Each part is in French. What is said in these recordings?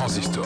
Transistor.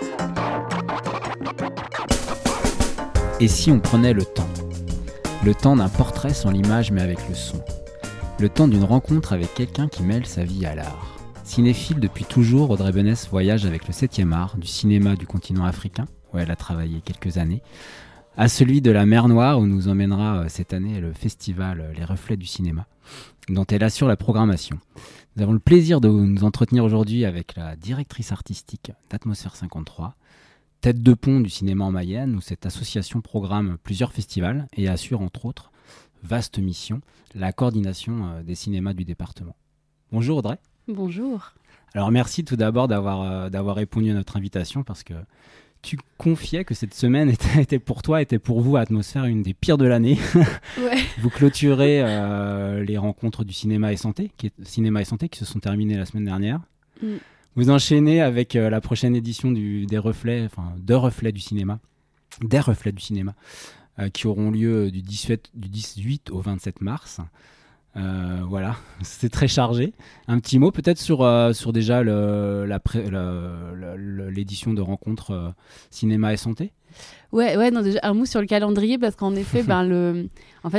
Et si on prenait le temps ? Le temps d'un portrait sans l'image mais avec le son. Le temps d'une rencontre avec quelqu'un qui mêle sa vie à l'art. Cinéphile depuis toujours, Audrey Benesse voyage avec le 7e art du cinéma du continent africain, où elle a travaillé quelques années, à celui de la Mer Noire, où nous emmènera cette année le festival Les Reflets du cinéma, dont elle assure la programmation. Nous avons le plaisir de nous entretenir aujourd'hui avec la directrice artistique d'Atmosphère 53, tête de pont du cinéma en Mayenne, où cette association programme plusieurs festivals et assure entre autres, vaste mission, la coordination des cinémas du département. Bonjour Audrey. Bonjour. Alors merci tout d'abord d'avoir répondu à notre invitation, parce que tu confiais que cette semaine était pour toi, était pour vous, Atmosphère, une des pires de l'année. Ouais. Vous clôturez les rencontres du Cinéma et Santé, qui se sont terminées la semaine dernière. Vous enchaînez avec la prochaine édition des Reflets du cinéma, qui auront lieu du 18 au 27 mars. Voilà, c'est très chargé. Un petit mot peut-être sur déjà l'édition de rencontres Cinéma et Santé. Ouais, non, déjà un mot sur le calendrier, parce qu'en effet, le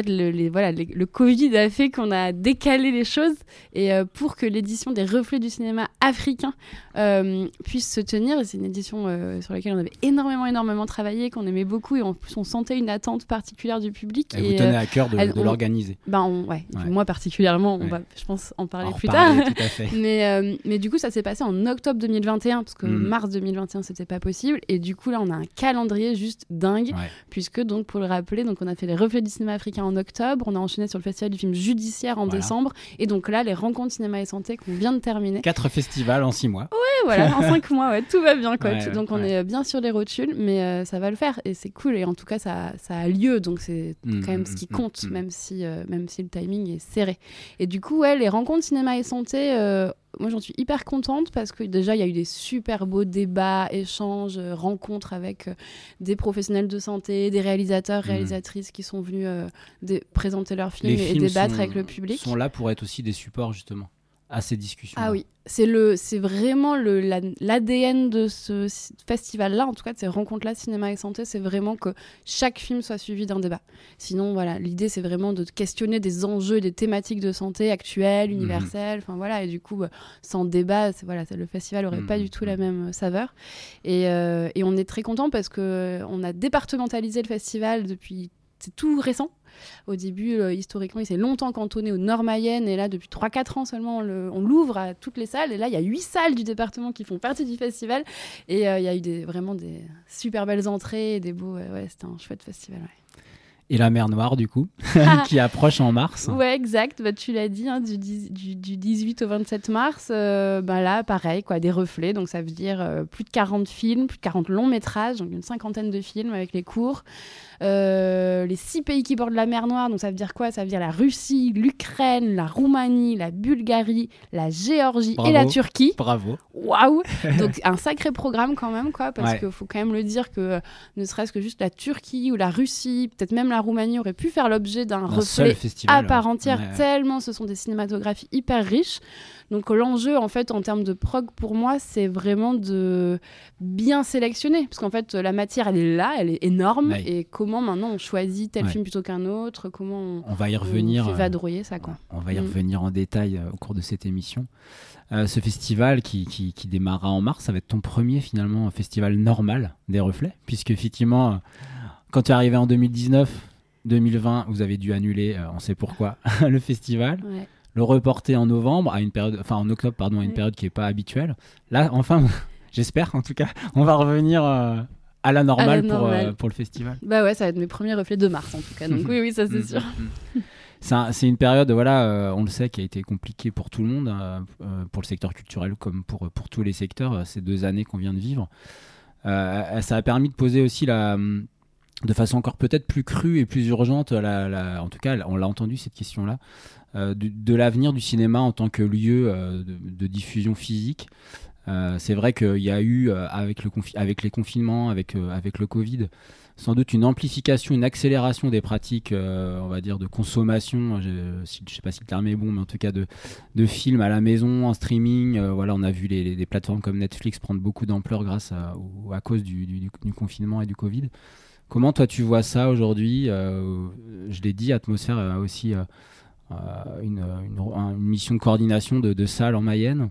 Covid a fait qu'on a décalé les choses, et pour que l'édition des Reflets du cinéma africain puisse se tenir, et c'est une édition sur laquelle on avait énormément travaillé, qu'on aimait beaucoup, et en plus on sentait une attente particulière du public. Et vous tenez à cœur de l'organiser. Moi particulièrement, on va, je pense, en parler plus tard. Tout à fait. Mais du coup, ça s'est passé en octobre 2021, parce que mars 2021, c'était pas possible, et du coup là, on a un calendrier juste dingue, puisque donc, pour le rappeler, donc on a fait les Reflets du cinéma africain en octobre, on a enchaîné sur le festival du film judiciaire en décembre, et donc là les rencontres cinéma et santé qu'on vient de terminer. 4 festivals en en 6 mois. Ouais, voilà, en 5 mois, tout va bien, quoi. Donc on est bien sur les rotules, mais ça va le faire, et c'est cool, et en tout cas ça a lieu, donc c'est quand même ce qui compte, même si le timing est serré. Et du coup, les rencontres cinéma et santé, moi j'en suis hyper contente, parce que déjà il y a eu des super beaux débats, échanges, rencontres avec des professionnels de santé, des réalisateurs, réalisatrices qui sont venus présenter leurs films et débattre avec le public. Sont là pour être aussi des supports justement à ces discussions. Ah oui, c'est vraiment l'ADN de ce festival-là, en tout cas de ces rencontres-là, cinéma et santé, c'est vraiment que chaque film soit suivi d'un débat. Sinon, voilà, l'idée c'est vraiment de questionner des enjeux, des thématiques de santé actuelles, universelles, et du coup, sans débat, le festival n'aurait pas du tout la même saveur. Et on est très content, parce qu'on a départementalisé le festival depuis... C'est tout récent. Au début, historiquement, il s'est longtemps cantonné au Nord-Mayenne, et là, depuis 3-4 ans seulement, on l'ouvre à toutes les salles. Et là, il y a 8 salles du département qui font partie du festival. Et il y a eu vraiment des super belles entrées, et des beaux... c'était un chouette festival, Et la Mer Noire, du coup, qui approche en mars. Ouais, exact. Tu l'as dit, du 18 au 27 mars, là, pareil, des reflets. Donc, ça veut dire plus de 40 films, plus de 40 longs métrages, donc une 50aine de films avec les cours. Les 6 pays qui bordent la Mer Noire, donc ça veut dire quoi ? Ça veut dire la Russie, l'Ukraine, la Roumanie, la Bulgarie, la Géorgie et la Turquie. Bravo. Waouh. Donc un sacré programme quand même, parce qu'il faut quand même le dire que ne serait-ce que juste la Turquie ou la Russie, peut-être même la Roumanie, aurait pu faire l'objet d'un reflet à part entière, tellement ce sont des cinématographies hyper riches. Donc l'enjeu, en fait, en termes de prog, pour moi, c'est vraiment de bien sélectionner, parce qu'en fait, la matière, elle est là, elle est énorme, et comment maintenant on choisit tel film plutôt qu'un autre, comment on va y revenir, on fait vadrouiller ça, quoi. On va y revenir en détail au cours de cette émission. Ce festival qui démarrera en mars, ça va être ton premier, finalement, festival normal des Reflets, puisque effectivement, quand tu es arrivé en 2019, 2020, vous avez dû annuler, on sait pourquoi, le festival. Ouais. Le reporter en octobre, à une période qui n'est pas habituelle. Là, enfin, j'espère en tout cas, on va revenir à la normale pour le festival. Ça va être mes premiers reflets de mars en tout cas, donc oui, ça c'est sûr. C'est une période, on le sait, qui a été compliquée pour tout le monde, pour le secteur culturel comme pour tous les secteurs, ces 2 années qu'on vient de vivre. Ça a permis de poser aussi de façon encore peut-être plus crue et plus urgente, en tout cas, on l'a entendu cette question-là, de l'avenir du cinéma en tant que lieu de diffusion physique. C'est vrai qu'il y a eu, avec les confinements, avec le Covid, sans doute une amplification, une accélération des pratiques, on va dire, de consommation. Je ne sais pas si le terme est bon, mais en tout cas de films à la maison, en streaming. Voilà, on a vu des plateformes comme Netflix prendre beaucoup d'ampleur à cause du confinement et du Covid. Comment toi tu vois ça aujourd'hui ? Je l'ai dit, Atmosphère a aussi une mission de coordination de salles en Mayenne.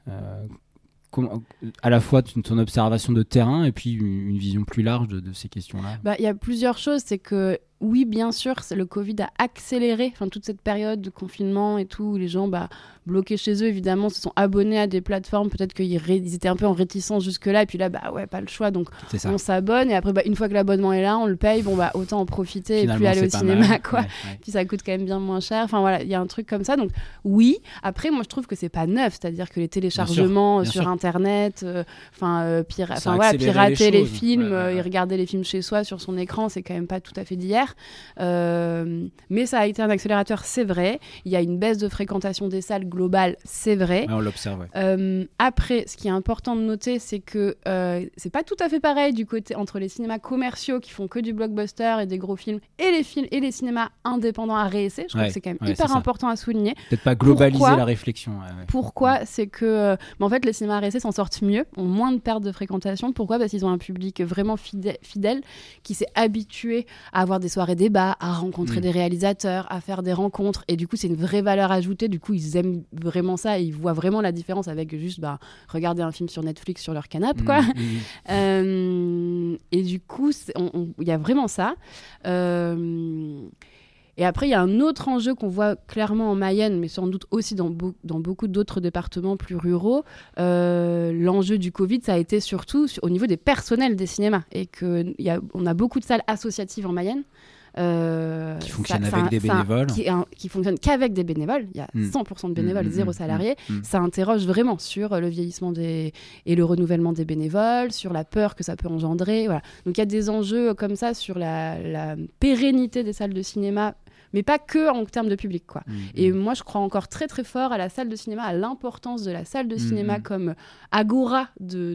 À la fois ton observation de terrain et puis une vision plus large de ces questions-là. Il y a plusieurs choses. C'est que oui, bien sûr, le Covid a accéléré toute cette période de confinement et tout, où les gens bloqués chez eux, évidemment, se sont abonnés à des plateformes. Peut-être qu'ils étaient un peu en réticence jusque-là. Et puis là, pas le choix. Donc, on s'abonne. Et après, une fois que l'abonnement est là, on le paye. Autant en profiter et plus aller au cinéma, quoi. Ouais. Puis ça coûte quand même bien moins cher. Enfin, voilà, il y a un truc comme ça. Donc, oui. Après, moi, je trouve que c'est pas neuf. C'est-à-dire que les téléchargements sur Internet, pirater les films et regarder les films chez soi sur son écran, c'est quand même pas tout à fait d'hier. Mais ça a été un accélérateur, c'est vrai. Il y a une baisse de fréquentation des salles globale, c'est vrai. Ouais, on l'observe. Ouais. Après, ce qui est important de noter, c'est que c'est pas tout à fait pareil du côté entre les cinémas commerciaux qui font que du blockbuster et des gros films et les cinémas indépendants à réessayer. Je crois que c'est quand même hyper important à souligner. Peut-être pas globaliser la réflexion. Pourquoi ? C'est que en fait, les cinémas à réessayer s'en sortent mieux, ont moins de pertes de fréquentation. Pourquoi ? Parce qu'ils ont un public vraiment fidèle qui s'est habitué à avoir des soirées débats, à rencontrer des réalisateurs, à faire des rencontres, et du coup c'est une vraie valeur ajoutée. Du coup ils aiment vraiment ça et ils voient vraiment la différence avec juste regarder un film sur Netflix sur leur canapé, quoi. Et du coup il y a vraiment ça. Et après, il y a un autre enjeu qu'on voit clairement en Mayenne, mais sans doute aussi dans beaucoup d'autres départements plus ruraux. L'enjeu du Covid, ça a été surtout au niveau des personnels des cinémas. Et qu'on a beaucoup de salles associatives en Mayenne. Qui fonctionnent avec des bénévoles. Qui fonctionnent qu'avec des bénévoles. Il y a 100% de bénévoles, 0 salariés. Ça interroge vraiment sur le vieillissement et le renouvellement des bénévoles, sur la peur que ça peut engendrer. Voilà. Donc il y a des enjeux comme ça sur la pérennité des salles de cinéma, mais pas que en termes de public, quoi. Et moi, je crois encore très très fort à la salle de cinéma, à l'importance de la salle de cinéma comme agora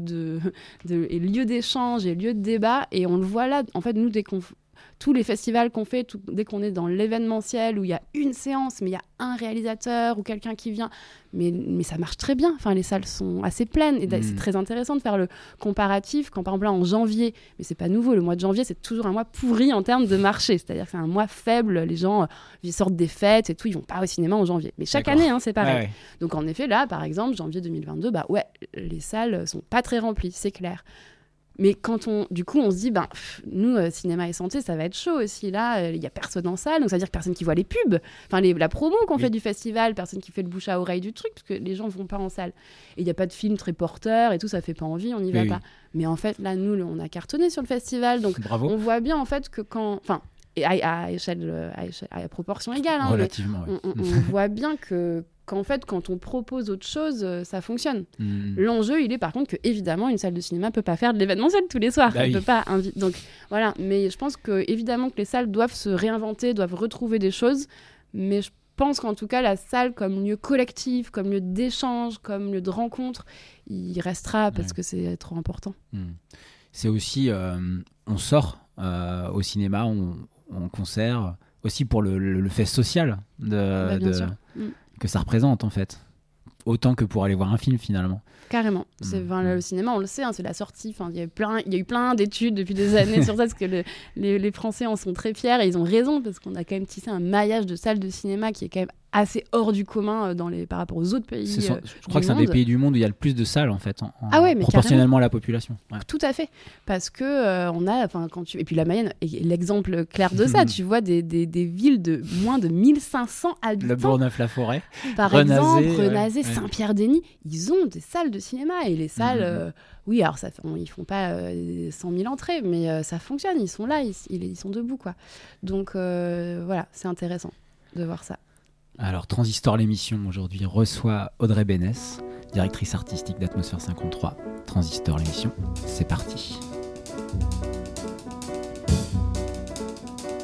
et lieu d'échange et lieu de débat. Et on le voit là, en fait, nous, tous les festivals qu'on fait, dès qu'on est dans l'événementiel où il y a une séance, mais il y a un réalisateur ou quelqu'un qui vient, mais ça marche très bien. Enfin, les salles sont assez pleines et c'est très intéressant de faire le comparatif quand, par exemple, là, en janvier, mais c'est pas nouveau, le mois de janvier, c'est toujours un mois pourri en termes de marché, c'est-à-dire que c'est un mois faible, les gens ils sortent des fêtes et tout, ils vont pas au cinéma en janvier. Mais chaque année, c'est pareil. Ouais. Donc, en effet, là, par exemple, janvier 2022, les salles sont pas très remplies, c'est clair. Mais quand on se dit, nous, cinéma et santé, ça va être chaud aussi. Là, il n'y a personne en salle, donc ça veut dire que personne qui voit les pubs. Enfin, la promo qu'on fait du festival, personne qui fait le bouche à oreille du truc, parce que les gens ne vont pas en salle. Et il n'y a pas de film très porteur et tout, ça fait pas envie, on n'y va pas. Mais en fait, là, nous, on a cartonné sur le festival, donc on voit bien, en fait, que quand... Enfin, et à proportion égale. Hein, relativement, on voit bien qu'en fait, quand on propose autre chose, ça fonctionne. L'enjeu, il est par contre que, évidemment, une salle de cinéma ne peut pas faire de l'événementiel tous les soirs. Elle peut pas donc, voilà. Mais je pense évidemment que les salles doivent se réinventer, doivent retrouver des choses. Mais je pense qu'en tout cas, la salle comme lieu collectif, comme lieu d'échange, comme lieu de rencontre, il restera parce que c'est trop important. C'est aussi, on sort au cinéma, en concert, aussi pour le fait social que ça représente en fait, autant que pour aller voir un film finalement. Carrément. Le cinéma, on le sait, c'est la sortie. Il y a eu plein d'études depuis des années sur ça, parce que les Français en sont très fiers et ils ont raison, parce qu'on a quand même tissé un maillage de salles de cinéma qui est quand même assez hors du commun par rapport aux autres pays. Je crois que c'est un des pays du monde où il y a le plus de salles en fait, mais proportionnellement à la population. Ouais. Tout à fait, parce que et puis la Mayenne est l'exemple clair de ça. Tu vois des villes de moins de 1500 habitants. Le Bourgneuf-la-Forêt, par exemple, Renazé, Saint-Pierre-des-Nies, ils ont des salles de cinéma et les salles. Oui, alors ils font pas 100 000 entrées, mais ça fonctionne. Ils sont là, ils sont debout, quoi. Donc voilà, c'est intéressant de voir ça. Alors, Transistor, l'émission, aujourd'hui, reçoit Audrey Bénès, directrice artistique d'Atmosphère 53. Transistor, l'émission, c'est parti.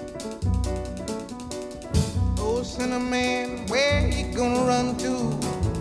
Oh, Cinnamon, where you gonna run to?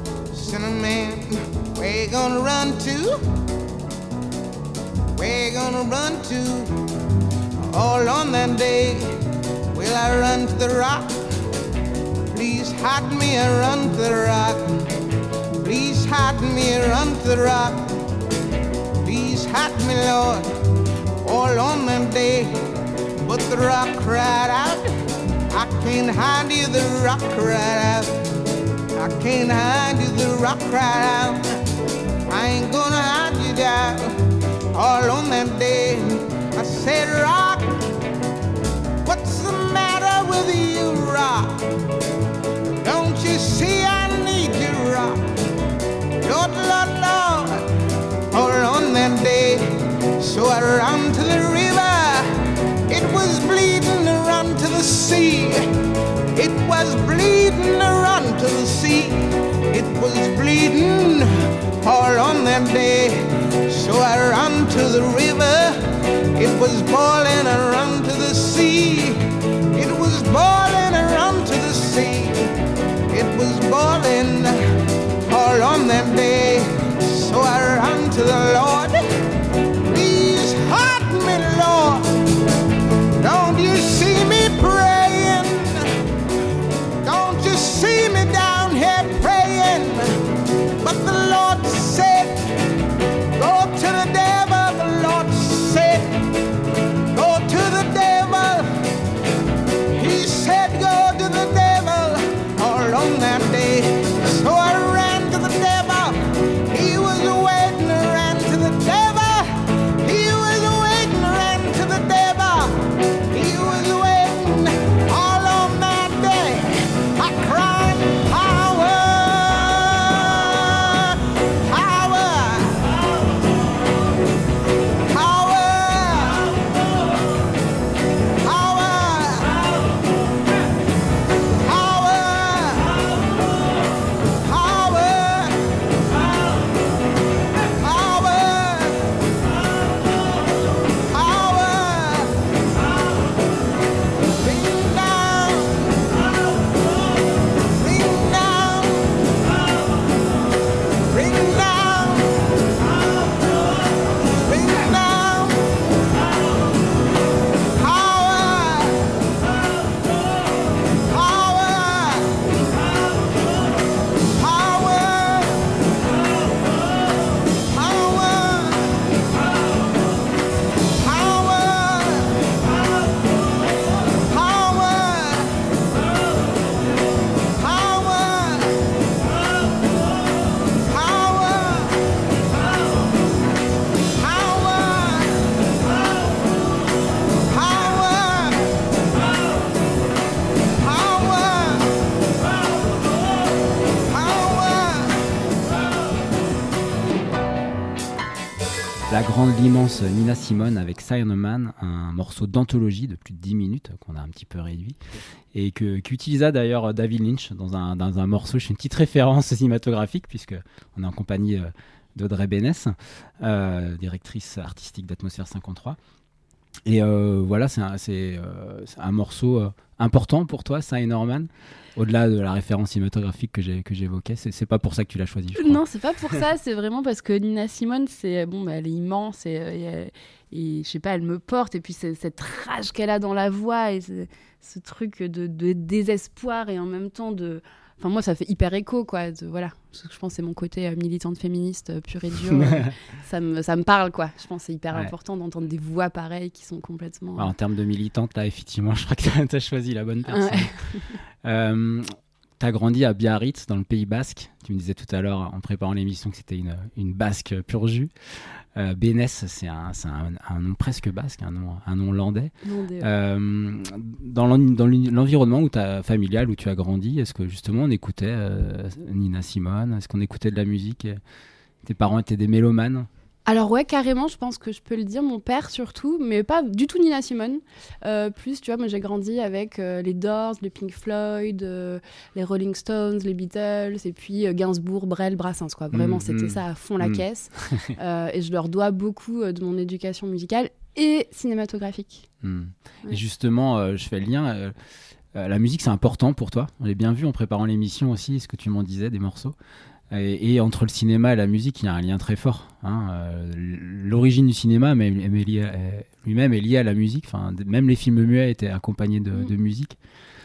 sinner man, where you gonna run to? Where you gonna run to? All on that day, will I run to the rock? Please hide me and run to the rock. Please hide me and run to the rock. Please hide me, Lord, all on that day. But the rock cried out, I can't hide you, the rock cried out. I can't hide you, the rock cried out. I ain't gonna hide you down. All on that day, I said, rock, what's the matter with you, rock? Don't you see I need you, rock? Lord, Lord, Lord, all on that day. So I ran to the river, it was bleeding to run to the sea. It was bleeding to run to the sea. It was bleeding all on that day. So I ran to the river. It was boiling, I ran to the sea. It was boiling, I ran to the sea. It was boiling all on that day. So I ran to the Lord. Please hide me, Lord. Don't you see me praying? Don't you see me down here praying? But the Lord said, go to the devil. The Lord said, go to the devil. He said, go to the devil all on that day. So I ran to the devil. He was waiting, I ran to the devil. He was waiting, I ran to the devil. He was waiting all on that day. I cried, power, power, power, La grande, l'immense Nina Simone avec Sign of Man, un morceau d'anthologie de plus de 10 minutes qu'on a un petit peu réduit et qu'utilisa d'ailleurs David Lynch dans un morceau. Je fais une petite référence cinématographique puisqu'on est en compagnie d'Audrey Bénès, directrice artistique d'Atmosphère 53. Et voilà, c'est un morceau important pour toi, Sign of Man. Au-delà de la référence cinématographique que j'évoquais, c'est pas pour ça que tu l'as choisi, je crois. Non, c'est pas pour ça, c'est vraiment parce que Nina Simone, elle est immense et je sais pas, elle me porte, et puis cette rage qu'elle a dans la voix et ce truc de désespoir et en même temps de... Enfin, moi, ça fait hyper écho, quoi. Voilà. Je pense que c'est mon côté militante féministe pure et dure. Ça me parle, quoi. Je pense que c'est hyper important d'entendre des voix pareilles qui sont complètement... En termes de militante, là, effectivement, je crois que tu as choisi la bonne personne. Ouais. Tu as grandi à Biarritz, dans le Pays Basque. Tu me disais tout à l'heure, en préparant l'émission, que c'était une basque pur jus. Bénès, c'est un nom presque basque, un nom landais. Dans l'environnement familial où tu as grandi, est-ce que justement on écoutait Nina Simone? Est-ce qu'on écoutait de la musique? Tes parents étaient des mélomanes? Alors ouais, carrément, je pense que je peux le dire, mon père surtout, mais pas du tout Nina Simone. Plus, tu vois, moi j'ai grandi avec les Doors, les Pink Floyd, les Rolling Stones, les Beatles, et puis Gainsbourg, Brel, Brassens, quoi. Vraiment, c'était ça à fond la caisse. Et je leur dois beaucoup de mon éducation musicale et cinématographique. Ouais. Et justement, je fais le lien... la musique, c'est important pour toi. On l'a bien vu en préparant l'émission aussi, ce que tu m'en disais, des morceaux. Et entre le cinéma et la musique, il y a un lien très fort. L'origine du cinéma lui-même est liée à la musique. Enfin, même les films muets étaient accompagnés de musique.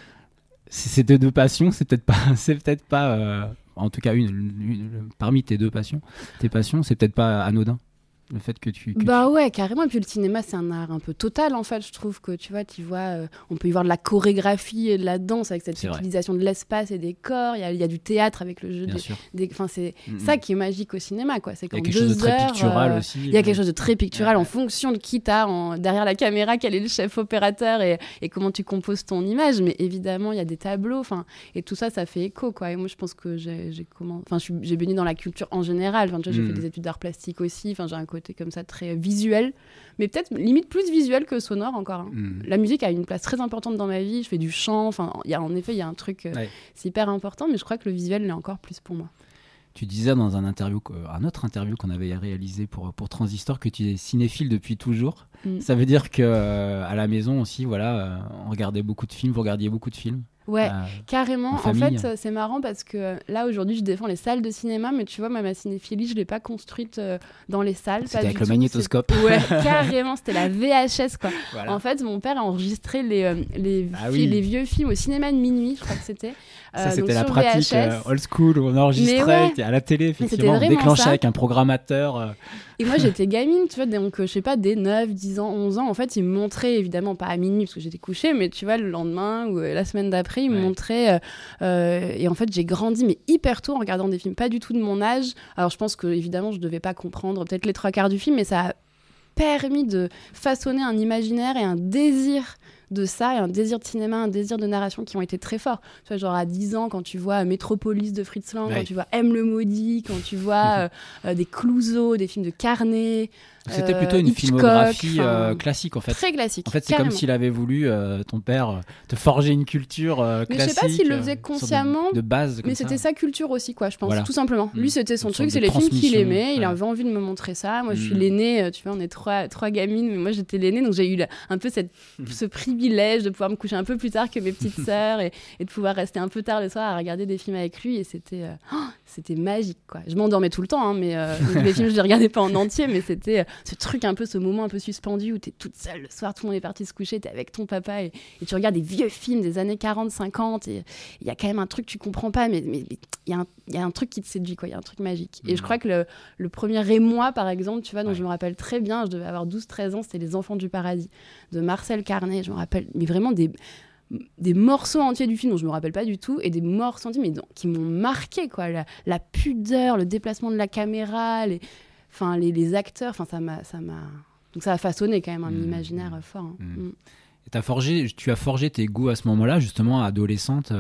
C'est deux passions, c'est peut-être pas en tout cas parmi tes passions, c'est peut-être pas anodin. Le fait que ouais, carrément. Et puis le cinéma, c'est un art un peu total, en fait. Je trouve que, tu vois, on peut y voir de la chorégraphie et de la danse avec cette utilisation de l'espace et des corps. Il y a du théâtre avec le jeu enfin, c'est ça qui est magique au cinéma, quoi. C'est qu'en 2 heures... Il y a quelque chose de très pictural aussi. Il y a quelque chose de très pictural en fonction de qui t'as derrière la caméra, quel est le chef opérateur et comment tu composes ton image. Mais évidemment, il y a des tableaux. Enfin, et tout ça, ça fait écho, quoi. Et moi, je pense que j'ai baigné dans la culture en général. Enfin, tu vois, j'ai fait des études d'art plastique aussi. Enfin, j'ai un côté comme ça très visuel, mais peut-être limite plus visuel que sonore encore. La musique a une place très importante dans ma vie, je fais du chant, enfin en effet il y a un truc c'est hyper important, mais je crois que le visuel l'est encore plus pour moi. Tu disais dans un autre interview qu'on avait réalisé pour Transistor que tu es cinéphile depuis toujours. Ça veut dire que à la maison aussi, voilà, on regardait beaucoup de films, vous regardiez beaucoup de films. Ouais, carrément. En fait, c'est marrant parce que là, aujourd'hui, je défends les salles de cinéma, mais tu vois, ma cinéphilie, je ne l'ai pas construite dans les salles. C'était avec le magnétoscope. Ouais, carrément, c'était la VHS, quoi. Voilà. En fait, mon père a enregistré les vieux films au cinéma de minuit, je crois que c'était. Ça, c'était la pratique old school où on enregistrait à la télé, effectivement, on déclenchait avec un programmateur. Et moi, j'étais gamine, tu vois, donc, je sais pas, dès 9, 10 ans, 11 ans, en fait, ils me montraient, évidemment, pas à minuit, parce que j'étais couchée, mais tu vois, le lendemain ou la semaine d'après, ils me montraient. Et en fait, j'ai grandi, mais hyper tôt, en regardant des films pas du tout de mon âge. Alors, je pense que, évidemment, je devais pas comprendre peut-être les 3/4 du film, mais ça a permis de façonner un imaginaire et un désir de ça, et un désir de cinéma, un désir de narration qui ont été très forts. Tu vois, genre à 10 ans, quand tu vois Métropolis de Fritz Lang, quand tu vois M le Maudit, quand tu vois des Clouseau, des films de Carnet. C'était plutôt une filmographie classique, en fait. Très classique. En fait, c'est comme s'il avait voulu, ton père, te forger une culture classique. Mais je sais pas s'il le faisait consciemment. De base, comme mais ça. c'était sa culture aussi, quoi, je pense, tout simplement. Lui, c'était son truc, c'est les films qu'il aimait. Il avait envie de me montrer ça. Moi, je suis l'aînée, tu vois, on est trois gamines, mais moi, j'étais l'aînée, donc j'ai eu un peu ce privilège de pouvoir me coucher un peu plus tard que mes petites sœurs et de pouvoir rester un peu tard le soir à regarder des films avec lui. Et c'était magique, quoi. Je m'endormais tout le temps, hein, mais les films, je les regardais pas en entier, mais c'était ce truc un peu, ce moment un peu suspendu où t'es toute seule le soir, tout le monde est parti se coucher, t'es avec ton papa et tu regardes des vieux films des années 40, 50 et il y a quand même un truc que tu comprends pas, mais il y a un truc qui te séduit, quoi. Il y a un truc magique. Et je crois que le premier émoi, par exemple, tu vois, dont je me rappelle très bien, je devais avoir 12-13 ans, c'était Les Enfants du Paradis de Marcel Carné. Je me rappelle, mais vraiment des morceaux entiers du film dont je me rappelle pas du tout, et des morceaux entiers mais qui m'ont marqué, quoi. La pudeur, le déplacement de la caméra, les acteurs, enfin donc ça a façonné quand même un imaginaire fort. Et tu as forgé tes goûts à ce moment-là, justement, adolescente,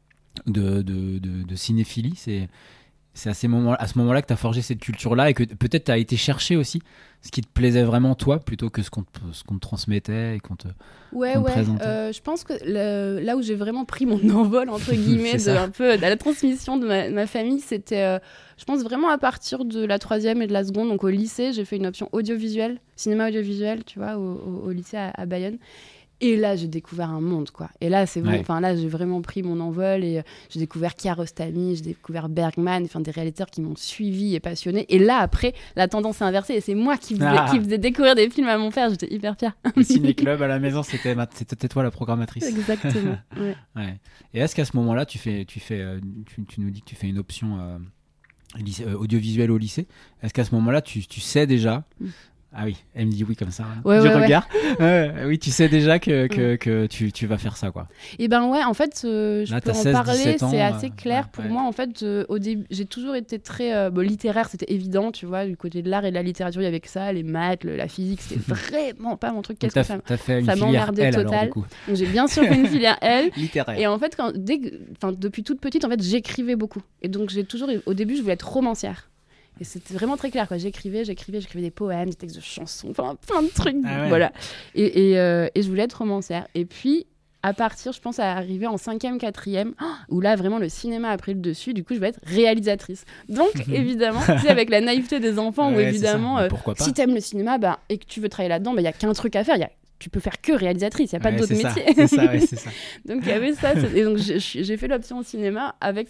de cinéphilie. C'est à ce moment-là que tu as forgé cette culture-là et que peut-être tu as été chercher aussi ce qui te plaisait vraiment toi plutôt que ce qu'on te transmettait et qu'on te présentait. Je pense que là où j'ai vraiment pris mon envol, entre guillemets, de la transmission de ma famille, c'était, je pense, vraiment à partir de la 3e et de la seconde. Donc au lycée, j'ai fait une option audiovisuel, cinéma audiovisuel, tu vois, au lycée à Bayonne. Et là, j'ai découvert un monde, quoi. Et là, c'est bon. Enfin, là, j'ai vraiment pris mon envol et j'ai découvert Kiarostami, j'ai découvert Bergman, enfin des réalisateurs qui m'ont suivi et passionné. Et là, après, la tendance est inversée et c'est moi qui faisais découvrir des films à mon père. J'étais hyper fière. Le ciné-club à la maison, c'était toi la programmatrice. Exactement. Ouais. Et est-ce qu'à ce moment-là, tu nous dis que tu fais une option audiovisuelle au lycée. Est-ce qu'à ce moment-là, tu sais déjà Ah oui, elle me dit oui comme ça. Du regard. Oui, tu sais déjà que tu vas faire ça, quoi. Et ben ouais, en fait, je peux en parler, c'est assez clair pour moi. En fait, au début, j'ai toujours été très littéraire, c'était évident, tu vois, du côté de l'art et de la littérature, il y avait que ça, les maths, la physique, c'était vraiment pas mon truc. T'as fait une filière L, total. Alors, du coup. Donc, j'ai bien sûr fait une filière L. Littéraire. Et en fait, depuis toute petite, en fait, j'écrivais beaucoup. Et donc, au début, je voulais être romancière. Et c'était vraiment très clair, quoi. J'écrivais des poèmes, des textes de chansons, enfin plein de trucs, voilà. Et je voulais être romancière. Et puis, à partir, je pense, à arriver en 5e, 4e, où là, vraiment, le cinéma a pris le dessus. Du coup, je vais être réalisatrice. Donc, évidemment, tu sais, avec la naïveté des enfants, où évidemment, si t'aimes le cinéma et que tu veux travailler là-dedans, il n'y a qu'un truc à faire. Tu peux faire que réalisatrice, il n'y a pas d'autres métiers. C'est ça. Donc, il y avait ça. Et donc, j'ai fait l'option au cinéma avec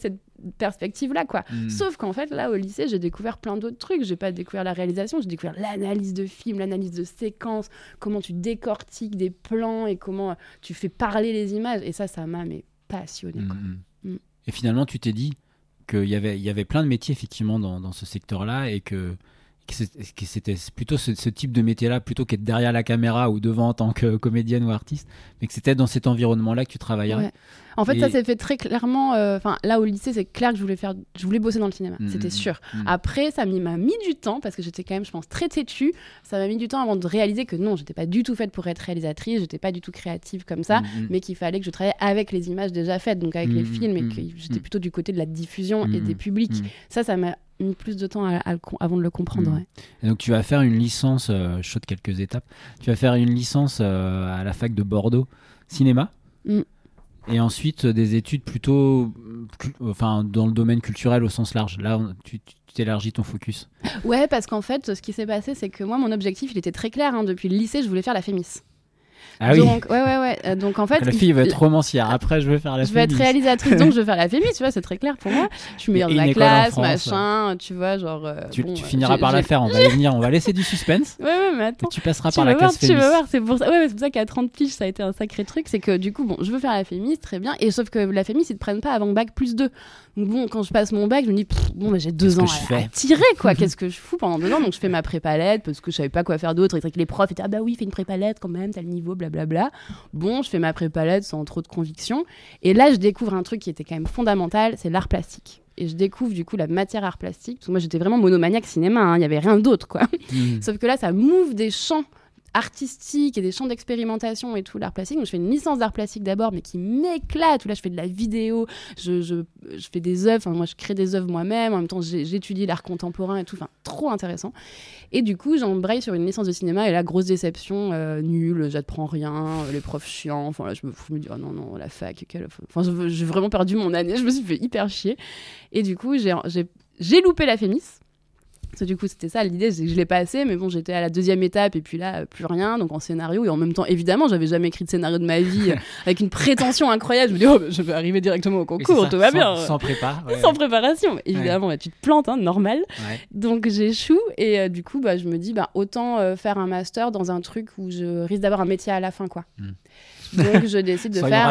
perspective-là, quoi. Sauf qu'en fait, là, au lycée, j'ai découvert plein d'autres trucs. J'ai pas découvert la réalisation, j'ai découvert l'analyse de films, l'analyse de séquences, comment tu décortiques des plans et comment tu fais parler les images. Et ça m'a passionné. Et finalement, tu t'es dit qu'il y avait plein de métiers, effectivement, dans ce secteur-là et que c'était plutôt ce type de métier-là, plutôt qu'être derrière la caméra ou devant en tant que comédienne ou artiste, mais que c'était dans cet environnement-là que tu travaillais. Ouais. En fait, ça s'est fait très clairement. Là, au lycée, c'est clair que je voulais bosser dans le cinéma, c'était sûr. Après, ça m'a mis du temps, parce que j'étais quand même, je pense, très têtue. Ça m'a mis du temps avant de réaliser que non, j'étais pas du tout faite pour être réalisatrice, j'étais pas du tout créative comme ça, mais qu'il fallait que je travaille avec les images déjà faites, donc avec les films, et que j'étais plutôt du côté de la diffusion et des publics. Ça m'a mis plus de temps avant de le comprendre. Ouais. Et donc, tu vas faire une licence, je saute quelques étapes, tu vas faire une licence à la fac de Bordeaux, cinéma. Et ensuite, des études plutôt dans le domaine culturel au sens large. Là, tu t'élargis ton focus. Ouais, parce qu'en fait, ce qui s'est passé, c'est que moi, mon objectif, il était très clair. Depuis le lycée, je voulais faire la Fémis. Ah donc, oui. Ouais. Donc, en fait, la fille veut être romancière. Après, je veux faire la Fémis. Je veux être réalisatrice, donc je veux faire la Fémis. Tu vois, c'est très clair pour moi. Je suis meilleure de la classe, machin. Tu vois, genre. Tu finiras par la faire. On va laisser du suspense. Ouais, mais attends. Et tu passeras par la classe Fémis. Tu vas voir, c'est pour ça. Ouais, c'est pour ça qu'à 30 piges, ça a été un sacré truc. C'est que du coup, je veux faire la Fémis, très bien. Et sauf que la Fémis, ils te prennent pas avant bac plus 2. Donc quand je passe mon bac, je me dis, j'ai 2 ans à tirer, quoi. Qu'est-ce que je fous pendant 2 ans? Donc je fais ma prépa lettres parce que je savais pas quoi faire d'autre. Et que les profs étaient, bah oui, fais une prépa lettres quand même, t'as le niveau, blablabla. Je fais ma prépa lettres sans trop de conviction. Et là, je découvre un truc qui était quand même fondamental, c'est l'art plastique. Et je découvre du coup la matière art plastique. Parce que moi, j'étais vraiment monomaniaque cinéma, il y avait rien d'autre, quoi. Sauf que là, ça m'ouvre des champs artistique et des champs d'expérimentation et tout, l'art plastique. Donc je fais une licence d'art plastique d'abord, mais qui m'éclate, où là je fais de la vidéo, je fais des œuvres, moi je crée des œuvres moi-même, en même temps j'étudie l'art contemporain et tout, trop intéressant. Et du coup j'embraye sur une licence de cinéma, et là grosse déception, nulle, j'apprends rien, les profs chiants, là je me dis oh non, la fac, j'ai vraiment perdu mon année, je me suis fait hyper chier. Et du coup j'ai loupé la Fémis. Parce que du coup, c'était ça l'idée, c'est que je l'ai passé, mais j'étais à la 2e étape, et puis là, plus rien, donc en scénario, et en même temps, évidemment, j'avais jamais écrit de scénario de ma vie, avec une prétention incroyable. Je me dis, je vais arriver directement au concours, tout va bien. Sans prépa. Ouais. Sans préparation. Évidemment, tu te plantes, normal. Ouais. Donc j'échoue, et du coup, je me dis, autant faire un master dans un truc où je risque d'avoir un métier à la fin, quoi. Donc je décide de faire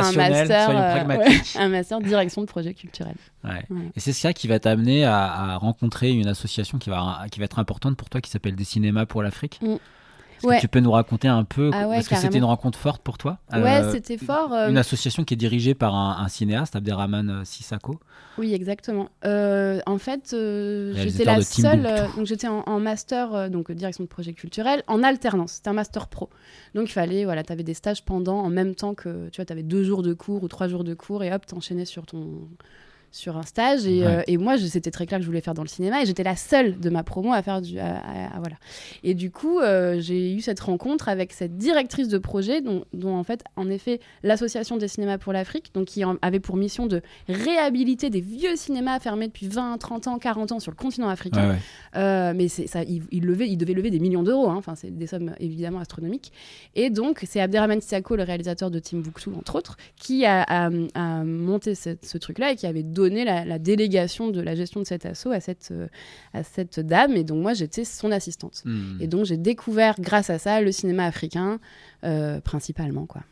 un master direction de projet culturel. Ouais. Et c'est ça qui va t'amener à rencontrer une association qui va être importante pour toi, qui s'appelle Des Cinémas pour l'Afrique. Est-ce que tu peux nous raconter un peu, parce que c'était une rencontre forte pour toi? C'était fort. Une association qui est dirigée par un cinéaste, Abderrahmane Sissako. Oui, exactement. En fait, j'étais la seule. Donc j'étais en master, donc direction de projet culturel, en alternance. C'était un master pro. Donc il fallait, tu avais des stages en même temps que, tu vois, tu avais 2 jours de cours ou 3 jours de cours, et hop, t'enchaînais sur un stage, et moi c'était très clair que je voulais faire dans le cinéma, et j'étais la seule de ma promo à faire voilà. Et du coup j'ai eu cette rencontre avec cette directrice de projet dont en effet l'association des cinémas pour l'Afrique, donc qui avait pour mission de réhabiliter des vieux cinémas fermés depuis 20, 30 ans, 40 ans sur le continent africain. Mais il devait lever des millions d'euros, c'est des sommes évidemment astronomiques. Et donc c'est Abderrahmane Sissako, le réalisateur de Timbuktu entre autres, qui a monté ce truc-là, et qui avait donné la délégation de la gestion de cet asso à cette dame, et donc moi j'étais son assistante. Et donc j'ai découvert grâce à ça le cinéma africain principalement, quoi.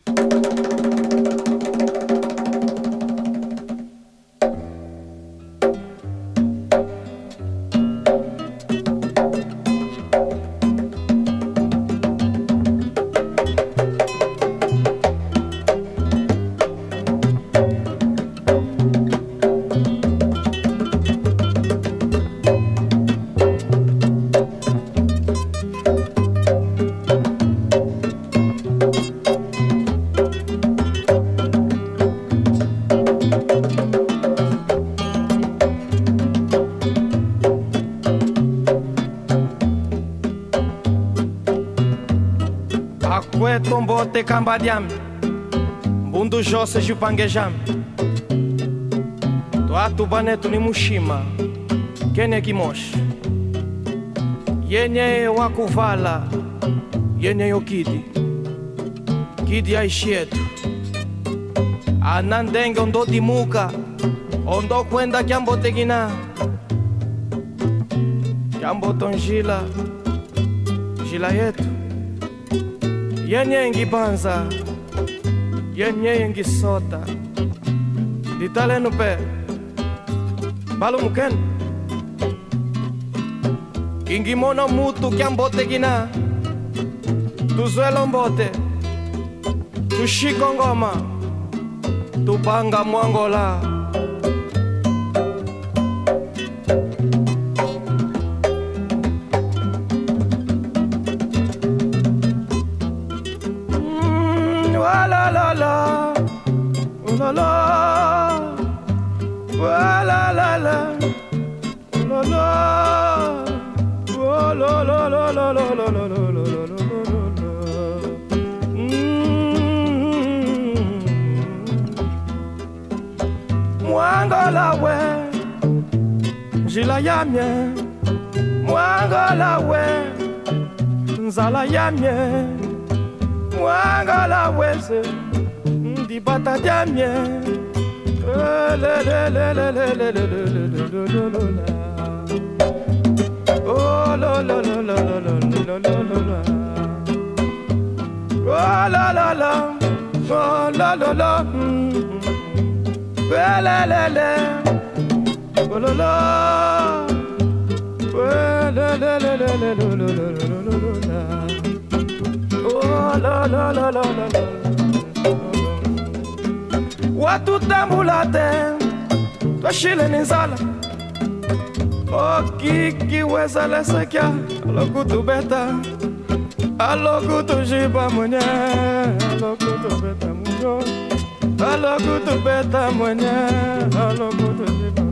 Te kambadiam bundu jose jupangejam toatu banetu ni mushima kene kimosh yenye wakuvala yenye yokidi kidi aishietu anandenge ondodimuka Ondo kwenda Kiambo Tegina Kiambo Tonjila Jila yetu Yenye ngibanza Yenye ngisota Ditale nupe Balu muken Ingimono mutu Kiambo Tegina Tuzuelo mbote Tushiko ngoma Tupanga mwangola La la la la la la la la Mwangola we Jila yamye Mwangola we Nzala yamye Mwangola we se Ndibata yamye Le le le le le le le le le le le le le Oh la la la la la la la la la Oh la la la Oh la la la la la la Oh la la la la la la la la Oh la la la la la Watu tambulate Twashile nizala Okiki weza lesekia Alokutu beta Alokutu jiba mwenye Alokutu beta munyo Alokutu beta mwenye Alokutu jiba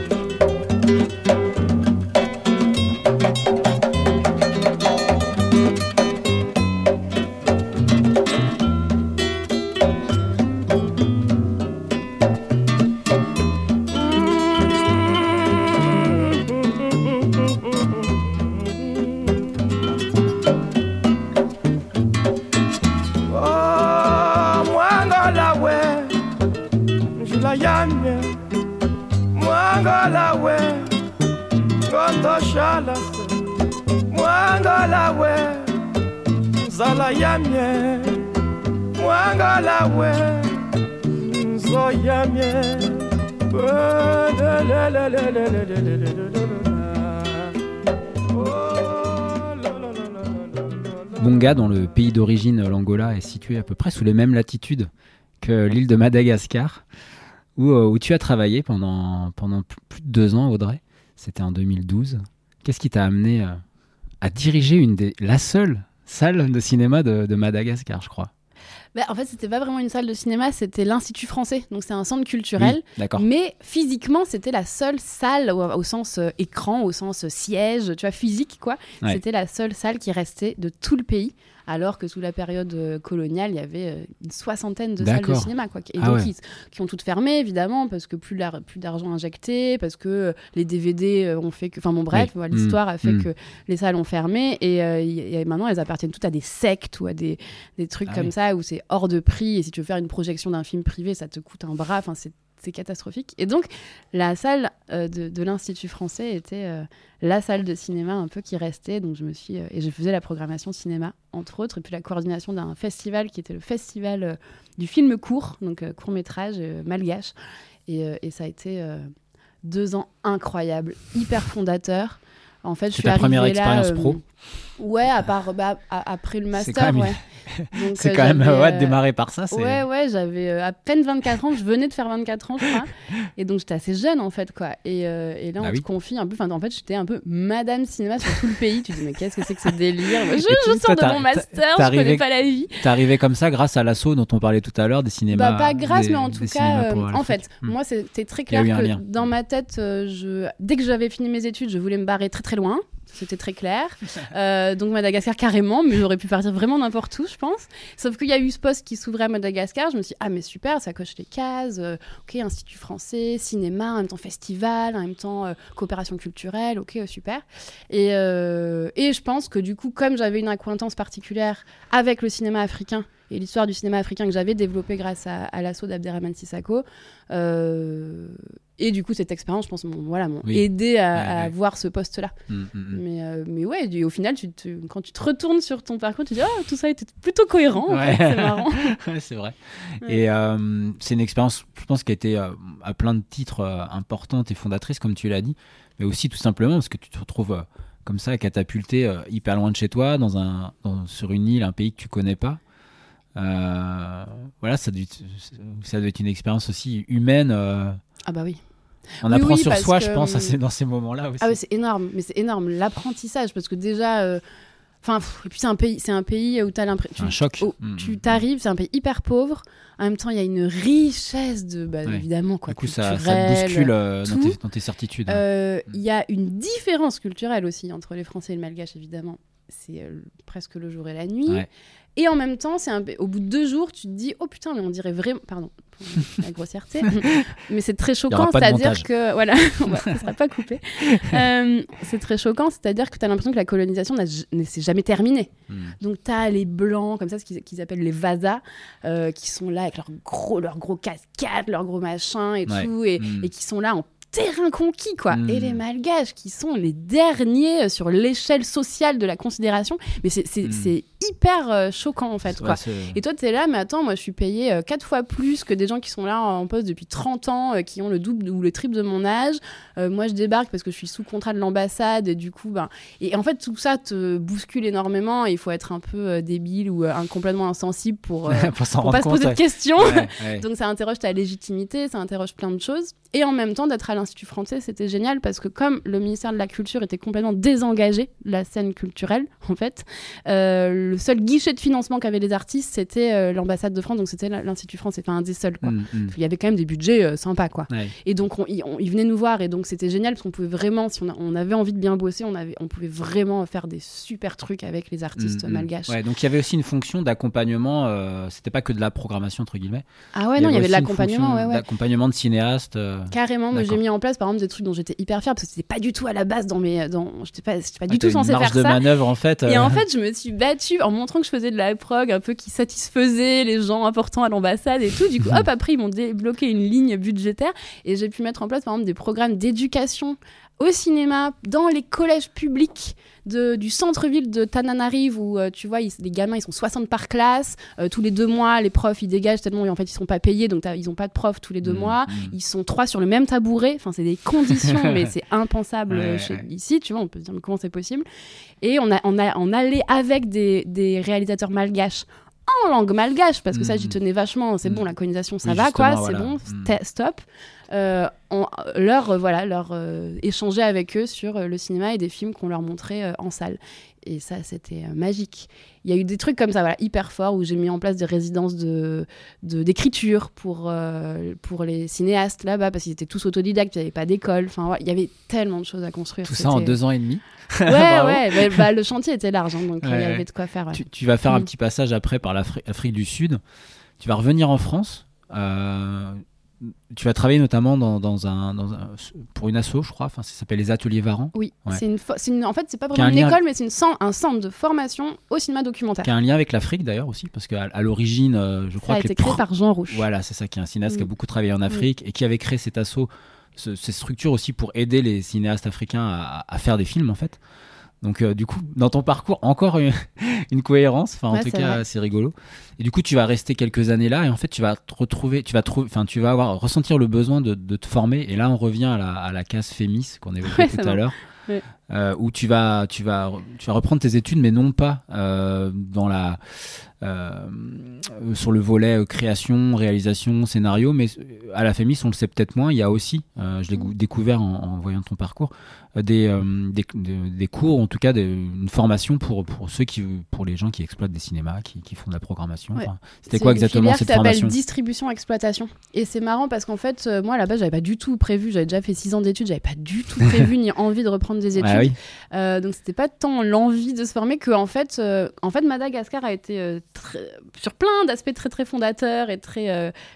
Mwangola we Gondo shala Mwangola we Zala yamye Mwangola we Nzo yamye Bonga, dans le pays d'origine, l'Angola, est situé à peu près sous les mêmes latitudes que l'île de Madagascar, où tu as travaillé pendant plus de 2 ans, Audrey. C'était en 2012. Qu'est-ce qui t'a amené à diriger la seule salle de cinéma de Madagascar, je crois? En fait, c'était pas vraiment une salle de cinéma, c'était l'Institut français. Donc, c'est un centre culturel. Oui, d'accord. Mais physiquement, c'était la seule salle, au sens écran, au sens siège, tu vois, physique, quoi. Ouais. C'était la seule salle qui restait de tout le pays. Alors que sous la période coloniale, il y avait une 60aine de salles de cinéma, quoi. Et donc, qui ont toutes fermé, évidemment, parce que plus d'argent injecté, parce que les DVD ont fait que... Enfin bon, bref, voilà, l'histoire a fait que les salles ont fermé. Et maintenant, elles appartiennent toutes à des sectes ou à des trucs comme ça, où c'est hors de prix. Et si tu veux faire une projection d'un film privé, ça te coûte un bras. Enfin, c'est catastrophique. Et donc, la salle de l'Institut français était la salle de cinéma un peu qui restait. Donc, et je faisais la programmation cinéma, entre autres, et puis la coordination d'un festival qui était le festival du film court, donc court-métrage malgache. Et ça a été 2 ans incroyables, hyper fondateurs. En fait, je suis arrivée là... C'est ta première expérience pro? Ouais, à part après le master, ouais. Donc, c'est quand même démarrer par ça. Ouais, j'avais à peine 24 ans, je venais de faire 24 ans, je crois. Et donc, j'étais assez jeune, en fait, quoi. Et là, on te confie un peu... Enfin, en fait, j'étais un peu Madame Cinéma sur tout le pays. Tu te dis, mais qu'est-ce que c'est que ce délire? Moi, je sors de mon master, je connais pas la vie. T'es arrivé comme ça grâce à l'assaut dont on parlait tout à l'heure, des cinémas... Pas grâce, mais en tout cas... en fait, moi, c'était très clair que dans ma tête, dès que j'avais fini mes études, je voulais me barrer très, très loin. C'était très clair. Donc Madagascar carrément, mais j'aurais pu partir vraiment n'importe où, je pense. Sauf qu'il y a eu ce poste qui s'ouvrait à Madagascar. Je me suis dit, ah mais super, ça coche les cases. Ok, Institut français, cinéma, en même temps festival, en même temps coopération culturelle. Ok, super. Et je pense que du coup, comme j'avais une acquaintance particulière avec le cinéma africain, et l'histoire du cinéma africain que j'avais développée grâce à l'assaut d'Abderrahmane Sissako, Et du coup, cette expérience, je pense, m'ont Oui. aidé à Ouais. voir ce poste-là. Mais ouais, au final, quand tu te retournes sur ton parcours, tu dis tout ça était plutôt cohérent. En Ouais. fait, c'est marrant. Ouais, c'est vrai. Ouais. Et c'est une expérience, je pense, qui a été à plein de titres importante et fondatrice, comme tu l'as dit, mais aussi tout simplement parce que tu te retrouves comme ça, catapulté hyper loin de chez toi, sur une île, un pays que tu connais pas. Voilà, ça doit être une expérience aussi humaine. Ah bah oui. On Oui, apprend oui, sur parce soi, que, je pense, dans ces moments-là aussi. Ah ouais, c'est énorme, mais c'est énorme l'apprentissage parce que déjà, et puis c'est un pays où t'as l'impression, Un choc. tu t'arrives, c'est un pays hyper pauvre. En même temps, il y a une richesse de, Ouais. évidemment quoi. Du coup, ça te culturelle. bouscule tout. dans tes certitudes. Il y a une différence culturelle aussi entre les Français et le Malgache, évidemment. C'est presque le jour et la nuit. Ouais. Et en même temps, au bout de 2 jours, tu te dis oh putain, mais on dirait vraiment. Pardon pour la grossièreté, mais c'est très choquant. pas de C'est-à-dire montage. ça ne sera pas coupé. C'est très choquant, c'est-à-dire que tu as l'impression que la colonisation ne s'est jamais terminée. Donc tu as les blancs, comme ça, ce qu'ils appellent les vasas, qui sont là avec leurs gros cascades, leurs gros machins et Ouais. tout, et qui sont là en terrain conquis, quoi. Et les Malgaches qui sont les derniers sur l'échelle sociale de la considération, mais c'est hyper choquant en fait, quoi. Et toi t'es là, mais attends, moi je suis payée 4 fois plus que des gens qui sont là en poste depuis 30 ans, qui ont le double ou le triple de mon âge. Moi je débarque parce que je suis sous contrat de l'ambassade, et du coup et en fait tout ça te bouscule énormément, et il faut être un peu débile ou complètement insensible pour pas se poser de questions. Ouais. Donc ça interroge ta légitimité, ça interroge plein de choses. Et en même temps, d'être à l'Institut français, c'était génial parce que comme le ministère de la Culture était complètement désengagé de la scène culturelle, en fait, le seul guichet de financement qu'avaient les artistes, c'était l'ambassade de France, donc c'était l'Institut français, enfin un des seuls, quoi. Il y avait quand même des budgets sympas, quoi. Ouais. Et donc ils venaient nous voir, et donc c'était génial parce qu'on pouvait vraiment, si on avait envie de bien bosser, on pouvait vraiment faire des super trucs avec les artistes malgaches. Ouais, donc il y avait aussi une fonction d'accompagnement, c'était pas que de la programmation entre guillemets. Ah ouais, non, il y avait de aussi une l'accompagnement, fonction ouais. d'accompagnement de cinéastes. Carrément, moi j'ai D'accord. mis en place par exemple des trucs dont j'étais hyper fière parce que c'était pas du tout à la base j'étais pas du T'as tout censée une marge faire de ça. manœuvre en fait. Et en fait, je me suis battue en montrant que je faisais de la prog un peu qui satisfaisait les gens importants à l'ambassade et tout. Du coup, hop, après ils m'ont débloqué une ligne budgétaire et j'ai pu mettre en place par exemple des programmes d'éducation au cinéma, dans les collèges publics du centre-ville de Tananarive, où tu vois, les gamins ils sont 60 par classe, tous les 2 mois les profs ils dégagent tellement en fait ils sont pas payés, donc ils ont pas de profs tous les 2 mois, ils sont 3 sur le même tabouret, enfin c'est des conditions mais c'est impensable ici, tu vois, on peut se dire mais comment c'est possible. Et on allait avec des réalisateurs malgaches en langue malgache, parce que ça j'y tenais vachement, c'est bon, la colonisation ça va quoi, c'est bon, stop. Échanger avec eux sur le cinéma et des films qu'on leur montrait en salle. Et ça, c'était magique. Il y a eu des trucs comme ça, voilà, hyper forts, où j'ai mis en place des résidences d'écriture pour les cinéastes là-bas, parce qu'ils étaient tous autodidactes, il n'y avait pas d'école. Enfin, ouais, il y avait tellement de choses à construire. Tout ça en 2 ans et demi. Ouais, le chantier était large, hein, donc il y avait de quoi faire. Ouais. Tu vas faire un petit passage après par l'Afrique du Sud. Tu vas revenir en France. Tu vas travailler notamment pour une asso, je crois. Enfin, ça s'appelle les Ateliers Varan. Oui, Ouais. en fait, c'est pas vraiment une école, mais c'est un centre de formation au cinéma documentaire. Qui a un lien avec l'Afrique d'ailleurs aussi, parce qu'à l'origine, je crois ça a été créé par Jean Rouch. Voilà, c'est ça, qui est un cinéaste qui a beaucoup travaillé en Afrique et qui avait créé cet asso, ces structures aussi pour aider les cinéastes africains à faire des films en fait. Donc du coup, dans ton parcours, encore une cohérence, enfin en tout cas, c'est rigolo. Et du coup, tu vas rester quelques années là et en fait, tu vas ressentir le besoin de te former. Et là, on revient à la case Fémis qu'on évoquait tout à l'heure. Ouais. Où tu vas reprendre tes études, mais non pas sur le volet création, réalisation, scénario, mais à la Fémis, on le sait peut-être moins, il y a aussi, je l'ai découvert en voyant ton parcours, des cours, en tout cas une formation pour les gens qui exploitent des cinémas, qui font de la programmation. Ouais. Enfin, c'était quoi exactement cette formation ? Ça s'appelle distribution exploitation. Et c'est marrant parce qu'en fait, moi à la base, j'avais pas du tout prévu, j'avais déjà fait 6 ans d'études, j'avais pas du tout prévu ni envie de reprendre des études. Ah oui. Donc c'était pas tant l'envie de se former que en fait Madagascar a été sur plein d'aspects très très fondateurs et très